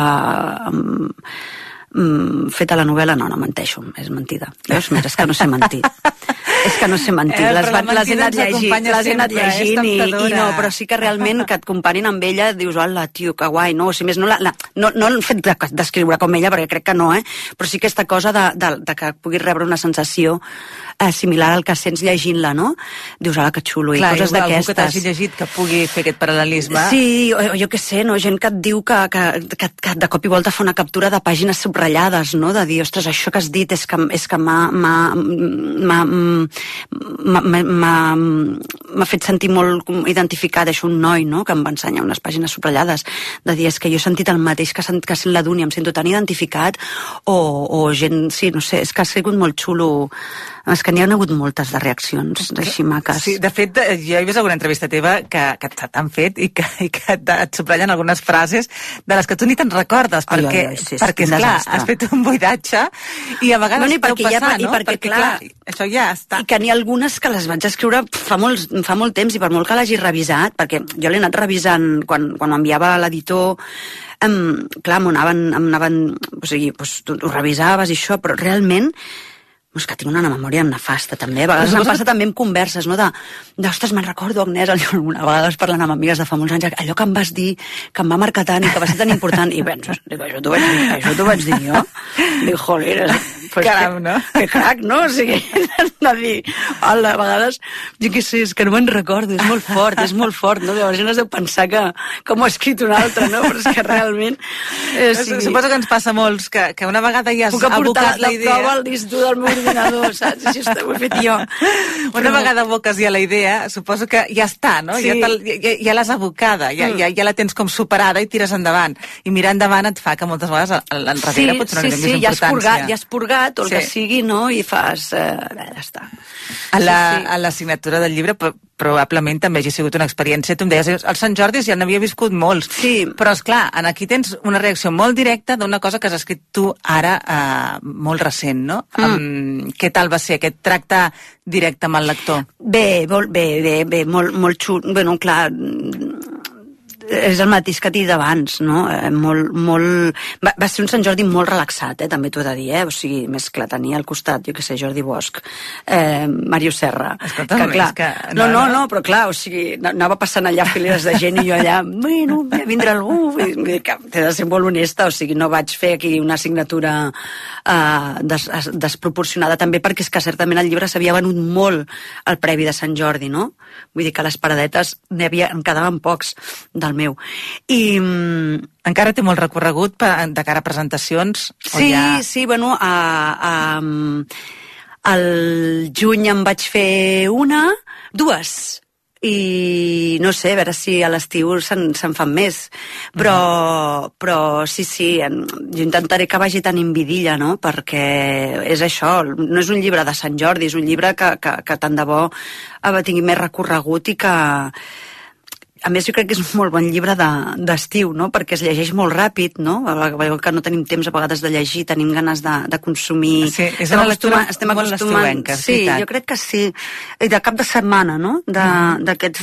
feta la novel·la, no menteixo, és mentida. Veus? Mira, és que no sé mentir. Les he anat llegint i no, però sí que realment que et comparin amb ella dius, hola, tio, que guai, no? O sigui, més no el fet d'escriure com ella, perquè crec que no, però sí aquesta cosa de que puguis rebre una sensació similar al que sents llegint-la, no? Dius, ala, que xulo, i coses d'aquestes. Algú que t'hagi llegit que pugui fer aquest paral·lelisme. Sí, o jo què sé, no? Gent que et diu que de cop i volta fa una captura de pàgines subratllades, no? De dir, ostres, això que has dit és que m'ha fet sentir molt identificat, això, un noi, no?, que em va ensenyar unes pàgines subratllades, de dir, és que jo he sentit el mateix que sent la Duni, em sento tan identificat, o gent, sí, no sé, és que ha sigut molt xulo. És que n'hi ha hagut moltes de reaccions així maques. Sí, de fet, jo he vist alguna entrevista teva que t'han fet i que et subratllen algunes frases de les que tu ni te'n recordes, perquè, esclar, has fet un buidatge i a vegades deu passar, no? Perquè, clar, això ja està. I que n'hi ha algunes que les vaig escriure fa molt temps, i per molt que l'hagi revisat, perquè jo l'he anat revisant quan m'enviava a l'editor, clar, em anaven, o sigui, ho revisaves i això, però realment és que tinc una memòria nefasta, també. A vegades em passa també amb converses, no? Ostres, me'n recordo, Agnès, a vegades parlant amb amigues de fa molts anys, allò que em vas dir, que em va marcar tant i que va ser tan important, i penses, això t'ho vaig dir jo? Dic, joder, caram, no? Que crac, no? O sigui, de dir, hola, a vegades, jo què sé, és que no me'n recordo, és molt fort, no? Llavors gent es deu pensar que m'ho ha escrit un altre, no? Però és que realment... Suposo que ens passa a molts, que una vegada ja has abocat la idea... Puc aportar la prova al disc dur del meu ordinador, saps? Això ho he fet jo. Una vegada aboques ja la idea, suposo que ja està, no? Sí. Ja l'has abocada, ja la tens com superada i tires endavant. I mirar endavant et fa que moltes vegades l'enrere potser no li donis importància. Ja has purgat, o el que sigui, no? I fas... ja està. A la signatura del llibre probablement també hagi sigut una experiència. Tu em deies, al Sant Jordi ja n'havia viscut molts. Sí. Però, esclar, aquí tens una reacció molt directa d'una cosa que has escrit tu ara molt recent, no? Què tal va ser aquest tracte directe amb el lector? Bé, molt xulo. Bueno, clar, és el mateix que t'he dit abans, no? Va ser un Sant Jordi molt relaxat, també t'ho he de dir, o sigui, més clar, tenia al costat, jo què sé, Jordi Bosch, Mario Serra. Escolta, no, però clar, o sigui, anava passant allà fileres de gent i jo allà, bueno, vindrà algú, t'he de ser molt honesta, o sigui, no vaig fer aquí una signatura desproporcionada, també perquè és que certament el llibre s'havia venut molt al previ de Sant Jordi, no? Vull dir que les paradetes en quedaven pocs del meu. I encara té molt recorregut de cara a presentacions? Sí, bueno, al juny en vaig fer dues, i no sé, a veure si a l'estiu se'n fan més, però sí, jo intentaré que vagi tan invidilla, no? Perquè és això, no és un llibre de Sant Jordi, és un llibre que tant de bo tingui més recorregut i que... A més, jo crec que és un molt bon llibre d'estiu, no? Perquè es llegeix molt ràpid, no? Que no tenim temps a vegades de llegir, tenim ganes de consumir. Sí, és una lectura molt estiuenca, és veritat. Sí, jo crec que sí. I de cap de setmana, no? D'aquests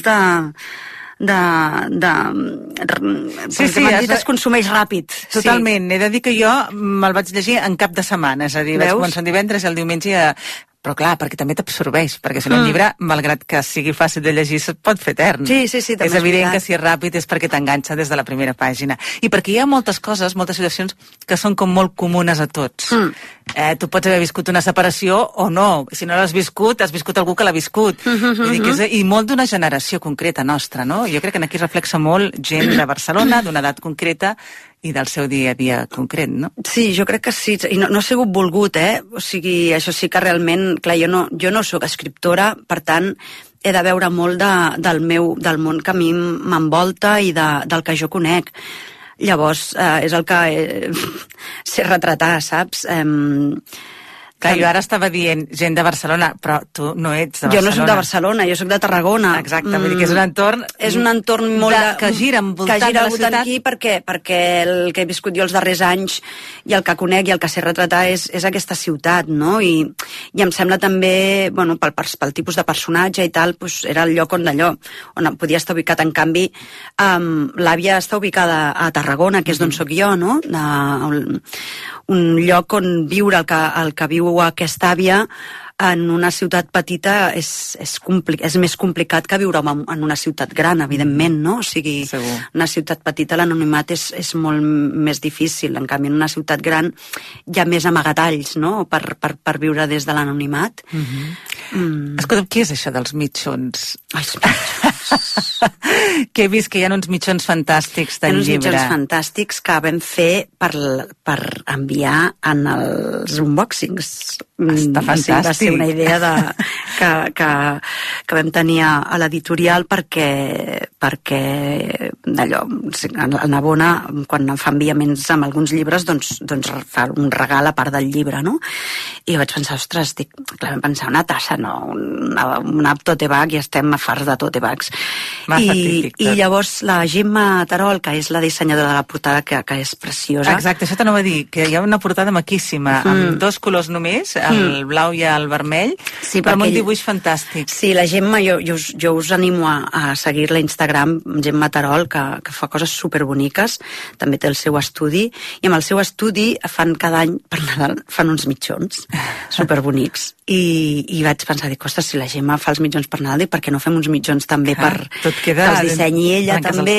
es consumeix ràpid. Totalment. He de dir que jo me'l vaig llegir en cap de setmana, és a dir, vaig començar el divendres i el diumenge però clar, perquè també t'absorbeix, perquè si no un llibre, malgrat que sigui fàcil de llegir, se't pot fer etern. Sí, també és evident que si és ràpid és perquè t'enganxa des de la primera pàgina. I perquè hi ha moltes coses, moltes situacions que són com molt comunes a tots. Tu pots haver viscut una separació o no. Si no l'has viscut, has viscut algú que l'ha viscut. I molt d'una generació concreta nostra, no? Jo crec que aquí reflexa molt gent de Barcelona, d'una edat concreta, i del seu dia a dia concret, no? Sí, jo crec que sí, i no ha sigut volgut, O sigui, això sí que realment, clar, jo no sóc escriptora, per tant, he de veure molt del món que a mi m'envolta i del que jo conec. Llavors, és el que sé retratar, saps? Clar, jo ara estava dient gent de Barcelona, però tu no ets de Barcelona. Jo no soc de Barcelona, jo soc de Tarragona. Exacte, vull dir que és un entorn... És un entorn molt... que gira envoltant de la ciutat. Aquí perquè el que he viscut jo els darrers anys i el que conec i el que sé retratar és aquesta ciutat, no? I em sembla també, bueno, pel tipus de personatge i tal, doncs era el lloc on podia estar ubicat. En canvi, l'àvia està ubicada a Tarragona, que és d'on soc jo, no? Un lloc on viure el que viu aquesta àvia en una ciutat petita és més complicat que viure en una ciutat gran, evidentment, no? O sigui, una ciutat petita l'anonimat és molt més difícil. En canvi, en una ciutat gran hi ha més amagatalls, no?, per viure des de l'anonimat. Escolta, què és això dels mitjons? Els mitjons. Que he vist que hi ha uns mitjons fantàstics del llibre. Hi ha uns mitjons fantàstics que vam fer per enviar en els unboxings. Està fantàstic. Va ser una idea que vam tenir a l'editorial perquè allò, el Navona, quan em fa enviaments amb alguns llibres, doncs fa un regal a part del llibre, no? I vaig pensar, ostres, vam pensar una tassa, no? Una tote bag, i estem a farts de tote bags. I llavors la Gemma Terol, que és la dissenyadora de la portada, que és preciosa. Exacte, això t'anava a dir, que hi ha una portada maquíssima, amb dos colors només, el blau i el vermell, però amb un dibuix fantàstic. Sí, la Gemma, jo us animo a seguir-la a Instagram, Gemma Terol, que fa coses superboniques, també té el seu estudi, i amb el seu estudi fan cada any, per Nadal, fan uns mitjons superbonics. I vaig pensar, ostres, si la Gemma fa els mitjons per Nadal, per què no fem uns mitjons també que els dissenyi ella també?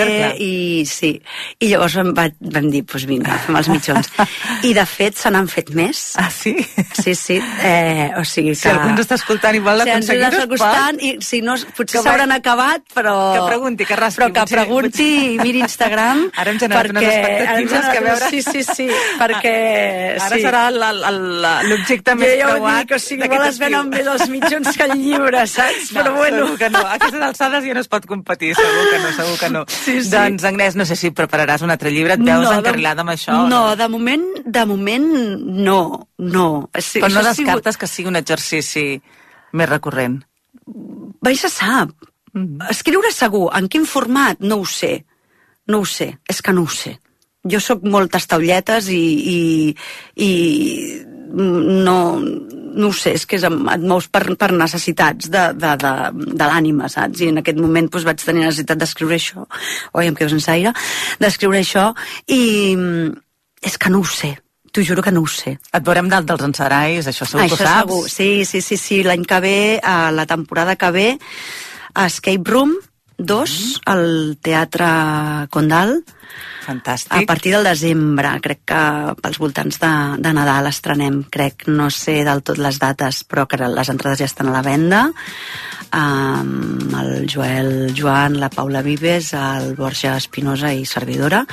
I llavors vam dir, doncs vinga, fem els mitjons. I de fet se n'han fet més. Ah, sí? Sí. O sigui que... Si algú ens està escoltant i vol aconseguir-ho, si no, potser s'hauran acabat, però... Que pregunti, que rasqui. Però que pregunti i miri Instagram. Ara hem generat unes expectatives que veure... Sí, perquè... Ara serà l'objecte més creuat. O sigui, igual es venen més els mitjons que el llibre, saps? Però bueno... Segur que no. A aquestes alçades ja no es pot competir, segur que no. Sí. Doncs, Agnès, no sé si prepararàs un altre llibre, et veus encarrilada amb això? No, de moment no. Però no descartes que sigui un exercici més recurrent? Mai se sap. Escriure segur. En quin format? No ho sé. És que no ho sé. Jo sóc moltes taulletes i no ho sé, és que et mous per necessitats de l'ànima, saps? I en aquest moment vaig tenir necessitat d'escriure això, em quedo sense aire, d'escriure això, i és que no ho sé, t'ho juro que no ho sé. Et veurem dalt dels encerais, això segur que ho saps? Segur. Sí, l'any que ve, la temporada que ve, a Escape Room 2, al Teatre Condal. Fantàstic. A partir del desembre, crec que pels voltants de Nadal estrenem, no sé del tot les dates, però que les entrades ja estan a la venda, amb el Joel Joan, la Paula Vives, el Borja Espinosa i servidora,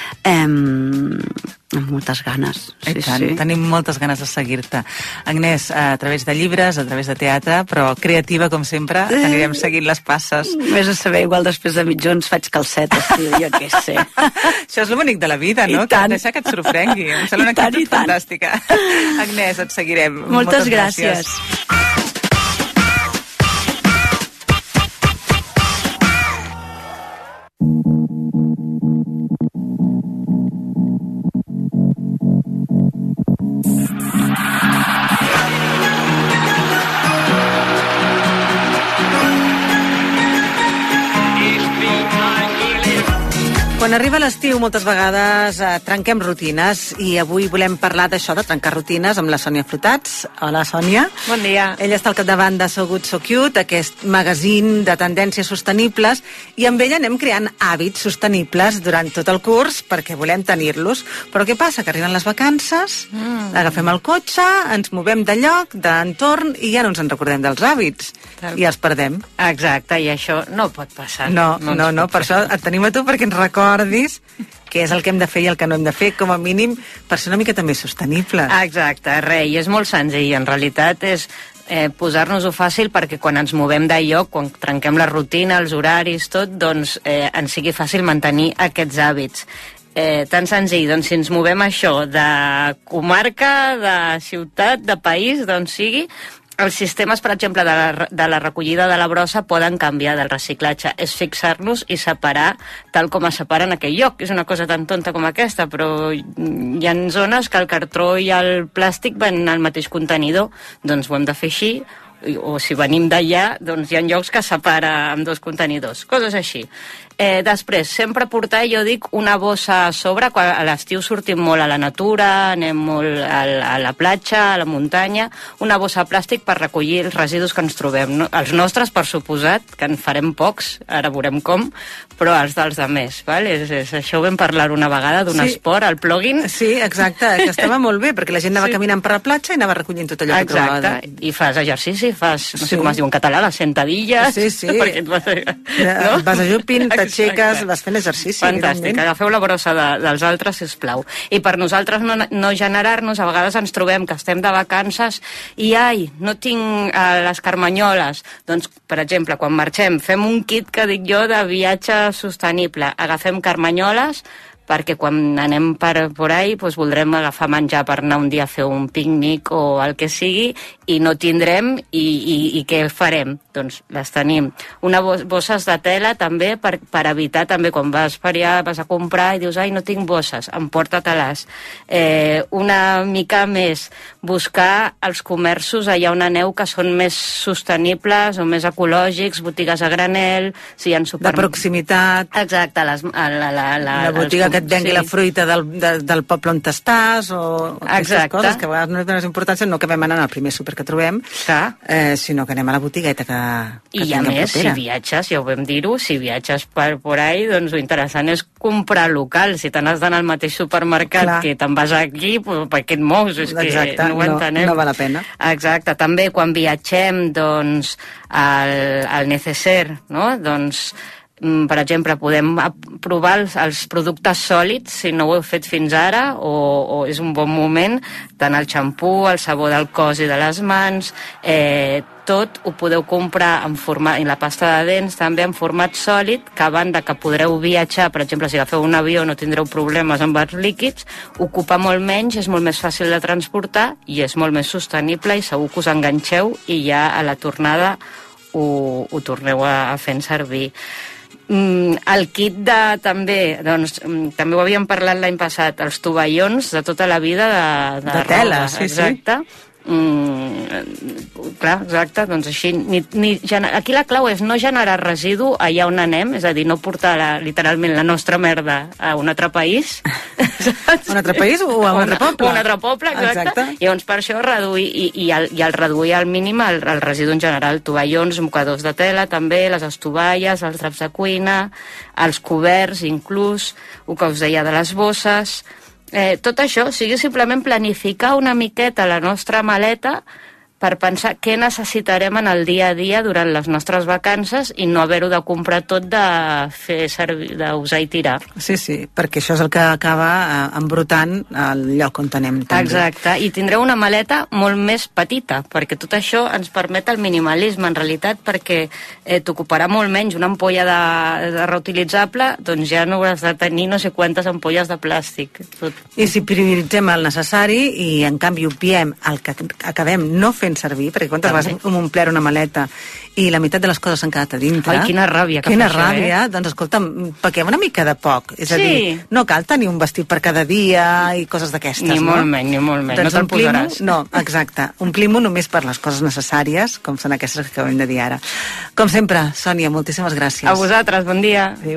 amb moltes ganes. Sí. Tenim moltes ganes de seguir-te. Agnès, a través de llibres, a través de teatre, però creativa com sempre, anirem seguint les passes. Vés a saber, igual després de mitjons faig calcetes, jo què sé. Això és el bonic de la vida, no? Que deixar que et sorprengui. Em sembla una actitud fantàstica. Agnès, et seguirem. Moltes gràcies. Quan arriba l'estiu, moltes vegades trenquem rutines, i avui volem parlar d'això, de trencar rutines, amb la Sònia Flotats. Hola, Sònia. Bon dia. Ella està al capdavant de So Good So Cute, aquest magazín de tendències sostenibles, i amb ella anem creant hàbits sostenibles durant tot el curs perquè volem tenir-los. Però què passa? Que arriben les vacances, agafem el cotxe, ens movem de lloc, d'entorn, i ja no ens en recordem dels hàbits. I els perdem. Exacte, i això no pot passar. No, per això et tenim a tu, perquè ens recordis què és el que hem de fer i el que no hem de fer, com a mínim per ser una mica també sostenible. Exacte, i és molt senzill, en realitat és posar-nos-ho fàcil perquè quan ens movem de lloc, quan trenquem la rutina, els horaris, tot, doncs ens sigui fàcil mantenir aquests hàbits. Tan senzill, doncs si ens movem això de comarca, de ciutat, de país, d'on sigui, els sistemes, per exemple, de la recollida de la brossa poden canviar del reciclatge. És fixar-nos i separar tal com es separa en aquell lloc. És una cosa tan tonta com aquesta, però hi ha zones que el cartró i el plàstic van al mateix contenidor. Doncs ho hem de fer així, o si venim d'allà, doncs hi ha llocs que separa amb dos contenidors. Coses així. Després, sempre portar, jo dic, una bossa a sobre. Quan a l'estiu sortim molt a la natura, anem molt a la platja, a la muntanya, una bossa de plàstic per recollir els residus que ens trobem. No? Els nostres, per suposat, que en farem pocs, ara veurem com, però els dels altres. Val? Això ho vam parlar una vegada d'un esport, el plugin. Sí, exacte, que estava molt bé, perquè la gent anava caminant per la platja i anava recollint tot allò que trobava. Exacte, i fas exercici, fas, no sé com es diu en català, les sentadilles. Sí. Perquè vas a jupin, t'aixeques, vas fent exercici. Fantàstic, agafeu la brossa dels altres, sisplau. I per nosaltres no generar-nos, a vegades ens trobem que estem de vacances i no tinc les carmanyoles. Doncs, per exemple, quan marxem, fem un kit que dic jo de viatge sostenible. Agafem carmanyoles, perquè quan anem per ahí doncs voldrem agafar menjar per anar un dia a fer un pícnic o el que sigui i no tindrem i què farem? Doncs les tenim. Bosses de tela també per evitar també quan vas per allà, vas a comprar i dius no tinc bosses, emporta-te-les. Una mica més buscar els comerços allà on aneu que són més sostenibles o més ecològics, botigues a granel, si hi ha de proximitat. Exacte, la botiga que et vengui la fruita del poble on t'estàs o aquestes coses que a vegades no tenen importància, no acabem anant al primer súper que trobem, sinó que anem a la botigueta que i a més, si viatges, ja ho vam dir-ho, si viatges per ahí, doncs l'interessant és comprar local. Si te n'has d'anar al mateix supermercat que te'n vas aquí, per què et mous? És que no ho entenem. No val la pena. Exacte. També quan viatgem, doncs, al Neceser, no? Doncs per exemple, podem provar els productes sòlids si no ho heu fet fins ara o és un bon moment, tant el xampú, el sabó del cos i de les mans, tot ho podeu comprar i la pasta de dents també en format sòlid, que a banda que podreu viatjar, per exemple, si agafeu un avió no tindreu problemes amb els líquids, ocupa molt menys, és molt més fàcil de transportar i és molt més sostenible i segur que us enganxeu i ja a la tornada ho torneu a fer servir. El kit també ho havíem parlat l'any passat, els tovallons de tota la vida de tela, roba, exacte. Clar, exacte, doncs així aquí la clau és no generar residu allà on anem, és a dir, no portar literalment la nostra merda a un altre país un altre país o a un altre poble? Un altre poble, exacte. Llavors per això reduir i el reduir al mínim el residu en general, tovallons, mocadors de tela també, les estovalles, els draps de cuina, els coberts inclús, el que us deia de les bosses. Tot això, sigui simplement planificar una miqueta la nostra maleta per pensar què necessitarem en el dia a dia durant les nostres vacances i no haver-ho de comprar tot de fer servir, d'usar i tirar. Sí, perquè això és el que acaba embrutant el lloc on anem. També. Exacte, i tindreu una maleta molt més petita, perquè tot això ens permet el minimalisme, en realitat, perquè t'ocuparà molt menys una ampolla de reutilitzable, doncs ja no hauràs de tenir no sé quantes ampolles de plàstic. I si prioritzem el necessari i en canvi obviem el que acabem no fent servir, perquè quan vas omplir una maleta i la meitat de les coses s'han quedat a dintre... Ai, quina ràbia que fa això, Doncs escolta'm, paguem una mica de poc. És a dir, no cal tenir un vestit per cada dia i coses d'aquestes, no? Ni molt menys, no te'l posaràs. No, exacte. Omplim-ho només per les coses necessàries, com són aquestes que acabem de dir ara. Com sempre, Sònia, moltíssimes gràcies. A vosaltres, bon dia. Adéu.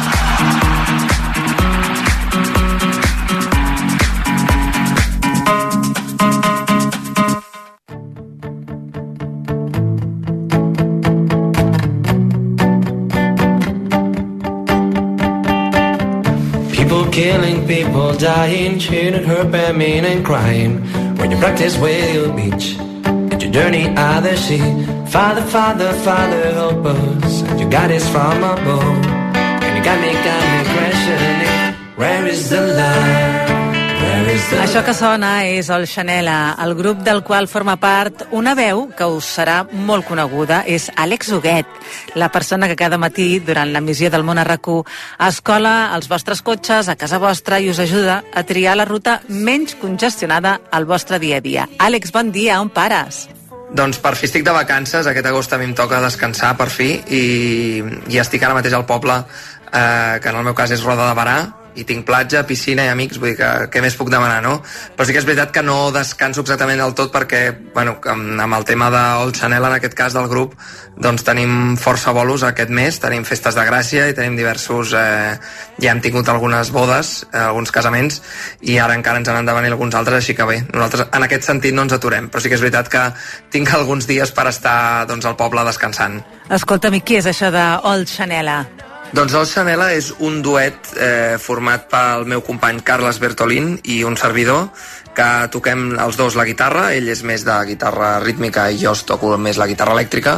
Killing people, dying, cheating, hurt, mean and crying. When you practice where you'll beach, and your journey out the sea. Father, Father, Father, help us. And you got us from above. And you got me questioning. Where is the line? Where Això que sona és el Xanela, el grup del qual forma part una veu que us serà molt coneguda, és Àlex Huguet, la persona que cada matí, durant l'emissió del Món a RAC1, escola els vostres cotxes a casa vostra i us ajuda a triar la ruta menys congestionada al vostre dia a dia. Àlex, bon dia, on pares? Doncs per fi estic de vacances, aquest agost a mi em toca descansar per fi i estic ara mateix al poble, que en el meu cas és Roda de Barà, i tinc platja, piscina i amics, vull dir que què més puc demanar, no? Però sí que és veritat que no descanso exactament del tot perquè, bueno, amb el tema d'Old Chanel, en aquest cas del grup, doncs tenim força bolos aquest mes, tenim festes de Gràcia i tenim diversos... ja hem tingut algunes bodes, alguns casaments, i ara encara ens han de venir alguns altres, així que bé, nosaltres en aquest sentit no ens aturem, però sí que és veritat que tinc alguns dies per estar doncs, al poble descansant. Escolta'm, i què és això d'Old Chanel? Doncs el Chanela és un duet format pel meu company Carles Bertolín i un servidor, que toquem els dos la guitarra, ell és més de guitarra rítmica i jo toco més la guitarra elèctrica,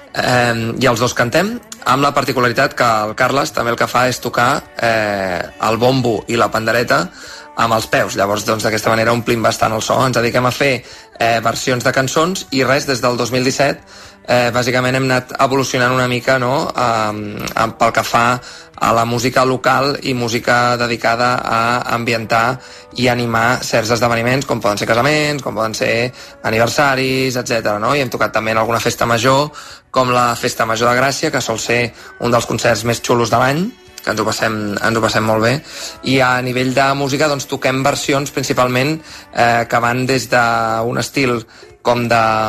i els dos cantem, amb la particularitat que el Carles també el que fa és tocar el bombo i la pandereta amb els peus. Llavors, doncs, d'aquesta manera omplim bastant el so. Ens dediquem a fer versions de cançons i res, des del 2017 bàsicament hem anat evolucionant una mica, no?, pel que fa a la música local i música dedicada a ambientar i animar certs esdeveniments, com poden ser casaments, com poden ser aniversaris, etc. No? I hem tocat també en alguna festa major, com la Festa Major de Gràcia, que sol ser un dels concerts més xulos de l'any, que ens ho passem molt bé. I a nivell de música doncs toquem versions principalment que van des d'un estil com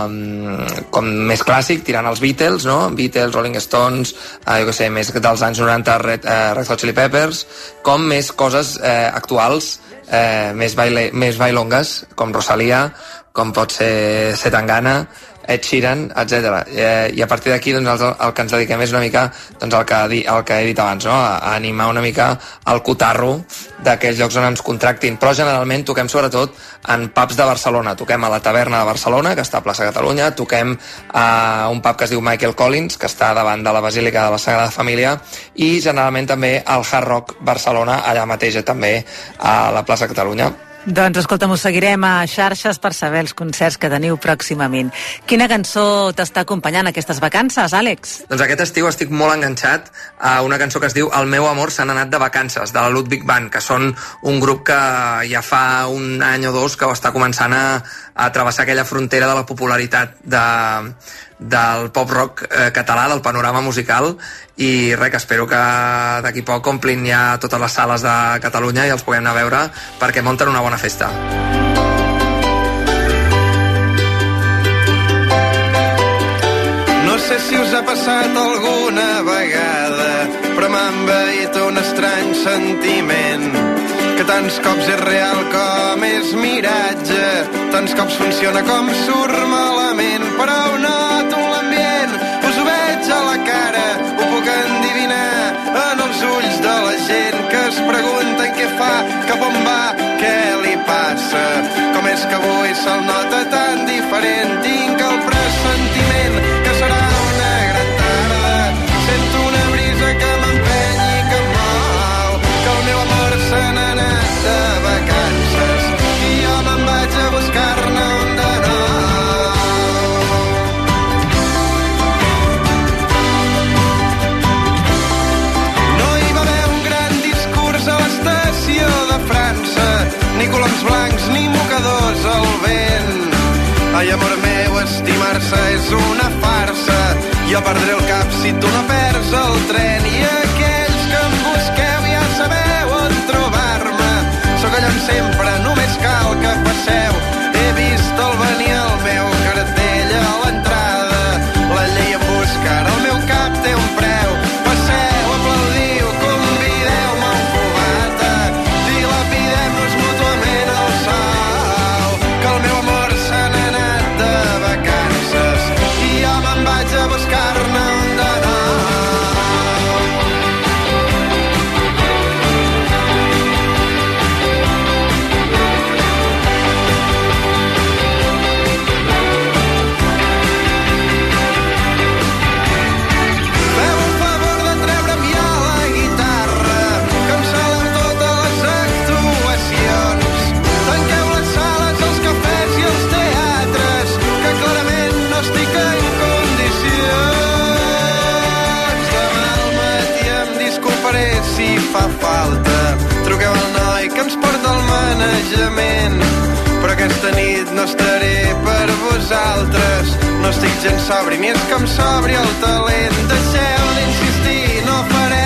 més clàssic, tirant els Beatles, no? Beatles, Rolling Stones, jo què sé, més dels anys 90, Red Hot Chili Peppers, com més coses actuals, més bailongues, com Rosalía, com pot ser Zetangana, Ed Sheeran, etc. I a partir d'aquí doncs, el que ens dediquem és una mica doncs, el que he dit abans, no? A animar una mica el cotarro d'aquells llocs on ens contractin. Però generalment toquem sobretot en pubs de Barcelona. Toquem a la Taverna de Barcelona, que està a plaça Catalunya, toquem a un pub que es diu Michael Collins, que està davant de la Basílica de la Sagrada Família, i generalment també al Hard Rock Barcelona, allà mateix també a la plaça Catalunya. Doncs escolta'm, us seguirem a xarxes per saber els concerts que teniu pròximament. Quina cançó t'està acompanyant aquestes vacances, Àlex? Doncs aquest estiu estic molt enganxat a una cançó que es diu El meu amor se n'ha anat de vacances, de la Ludwig Band, que són un grup que ja fa un any o dos que està començant a travessar aquella frontera de la popularitat del pop-rock català, del panorama musical, i res, que espero que d'aquí poc omplin ja totes les sales de Catalunya i els puguem anar a veure perquè munten una bona festa. No sé si us ha passat alguna vegada, però m'ha envaït un estrany sentiment, que tants cops és real com és miratge, tants cops funciona com surt malament, però ho noto en l'ambient, us ho veig a la cara, ho puc endivinar en els ulls de la gent que es pregunten què fa, cap on va, què li passa, com és que avui se'l nota tan diferent, tinc el pressentiment que serà una gran tarda, sento una brisa que m'empeny i que em mou, que el meu amor se n'ha anat de vacances i jo me'n vaig a buscar-ne un de nou. No hi va haver un gran discurs a l'estació de França, ni coloms blancs ni mocadors al vent. Ai, amor meu, estimar-se és una farsa, jo perdré el cap si tu no perds el tren, i aquells que em busqueu ja sabeu on trobar-me, sóc allà sempre, només cal que passeu, he vist el venir el meu cartell a l'entrada, la llei em busca, ara el meu cap té un preu, passeu, aplaudiu, convideu-me un cubata, dilapidem-nos mútuament el sou, que el meu amor se n'ha anat de vacances i jo me'n vaig a buscar-ne un de nou. carrer si fa falta. Truqueu al noi que ens porta el manejament, però aquesta nit no estaré per vosaltres. No estic gens sobri, ni és que em sobri el talent. Deixeu d'insistir, no farem